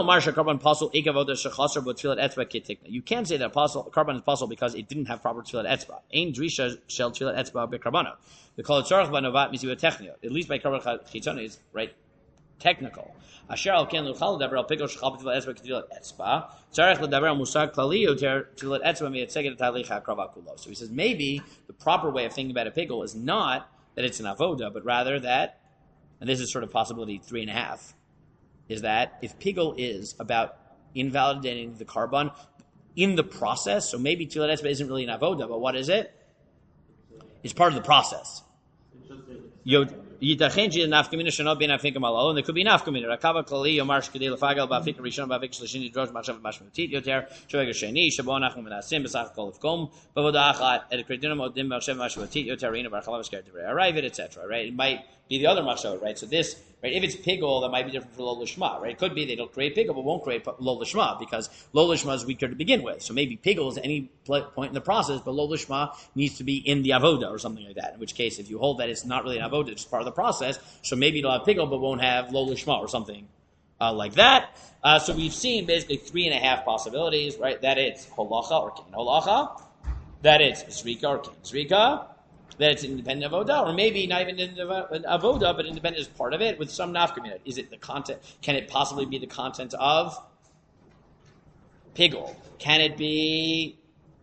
that karban is possible because it didn't have proper tefillat etzba. Ein drisha shel tefillat etzba bekarbanos. The kol tzarich banovat misiva technio. At least by karban chitzoni is right technical. Asher al ken luchal ledaber al pigol shechal b'tefillat etzba k'tefillat etzba. Tzarich ledaber al musag klali yoter tefillat etzba miyatzeged talicha hakrava kulo. So he says maybe the proper way of thinking about a pigol is not that it's an avoda, but rather that, and this is sort of possibility 3.5. Is that if pigol is about invalidating the karban in the process, so maybe tefillat etzba isn't really an avoda, but what is it? It's part of the process. And there could be nafkamina. Rakava klali yomar shkidei lefagel ba'afik rishon ba'afik shlishini drosh machshav mashmatit yoter shoveg sheni shabo anachnu menasim b'sach kol lefkom b'avoda achat et kredinam odim machshav mashmatit yoter rina b'archalav shker divrei arrive etc. Right? It might be the other machshav, right? So this, right? If it's pigol, that might be different for lo lishma, right? It could be they don't create pigol, but won't create lo lishma because lo lishma is weaker to begin with. So maybe pigol is any point in the process, but lo lishma needs to be in the avoda or something like that. In which case, if you hold that it's not really an avoda, it's just part of the process, so maybe it'll have pigol, but won't have lo lishma or something like that. So we've seen basically 3.5 possibilities, right? That it's holacha or kin holacha, that it's zrika or kin zrika, that it's independent avoda, or maybe not even an avoda, but independent as part of it with some nafkamina. Is it the content? Can it possibly be the content of pigol? Can it be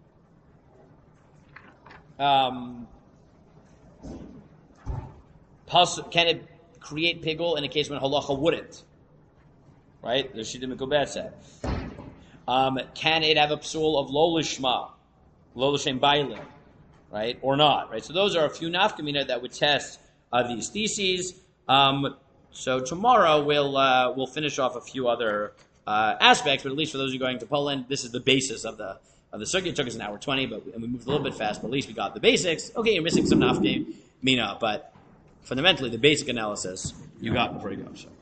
can it create pigol in a case when halacha wouldn't? Right? The Shita Mikubet said. Can it have a psul of lo lishma, lo l'shem bailim? Right, or not, right? So those are a few nafkamina that would test these theses. So tomorrow we'll finish off a few other aspects, but at least for those who are going to Poland, this is the basis of the circuit. It took us an hour 20, and we moved a little bit fast, but at least we got the basics. Okay, you're missing some nafkamina, but fundamentally the basic analysis you got before you go. So.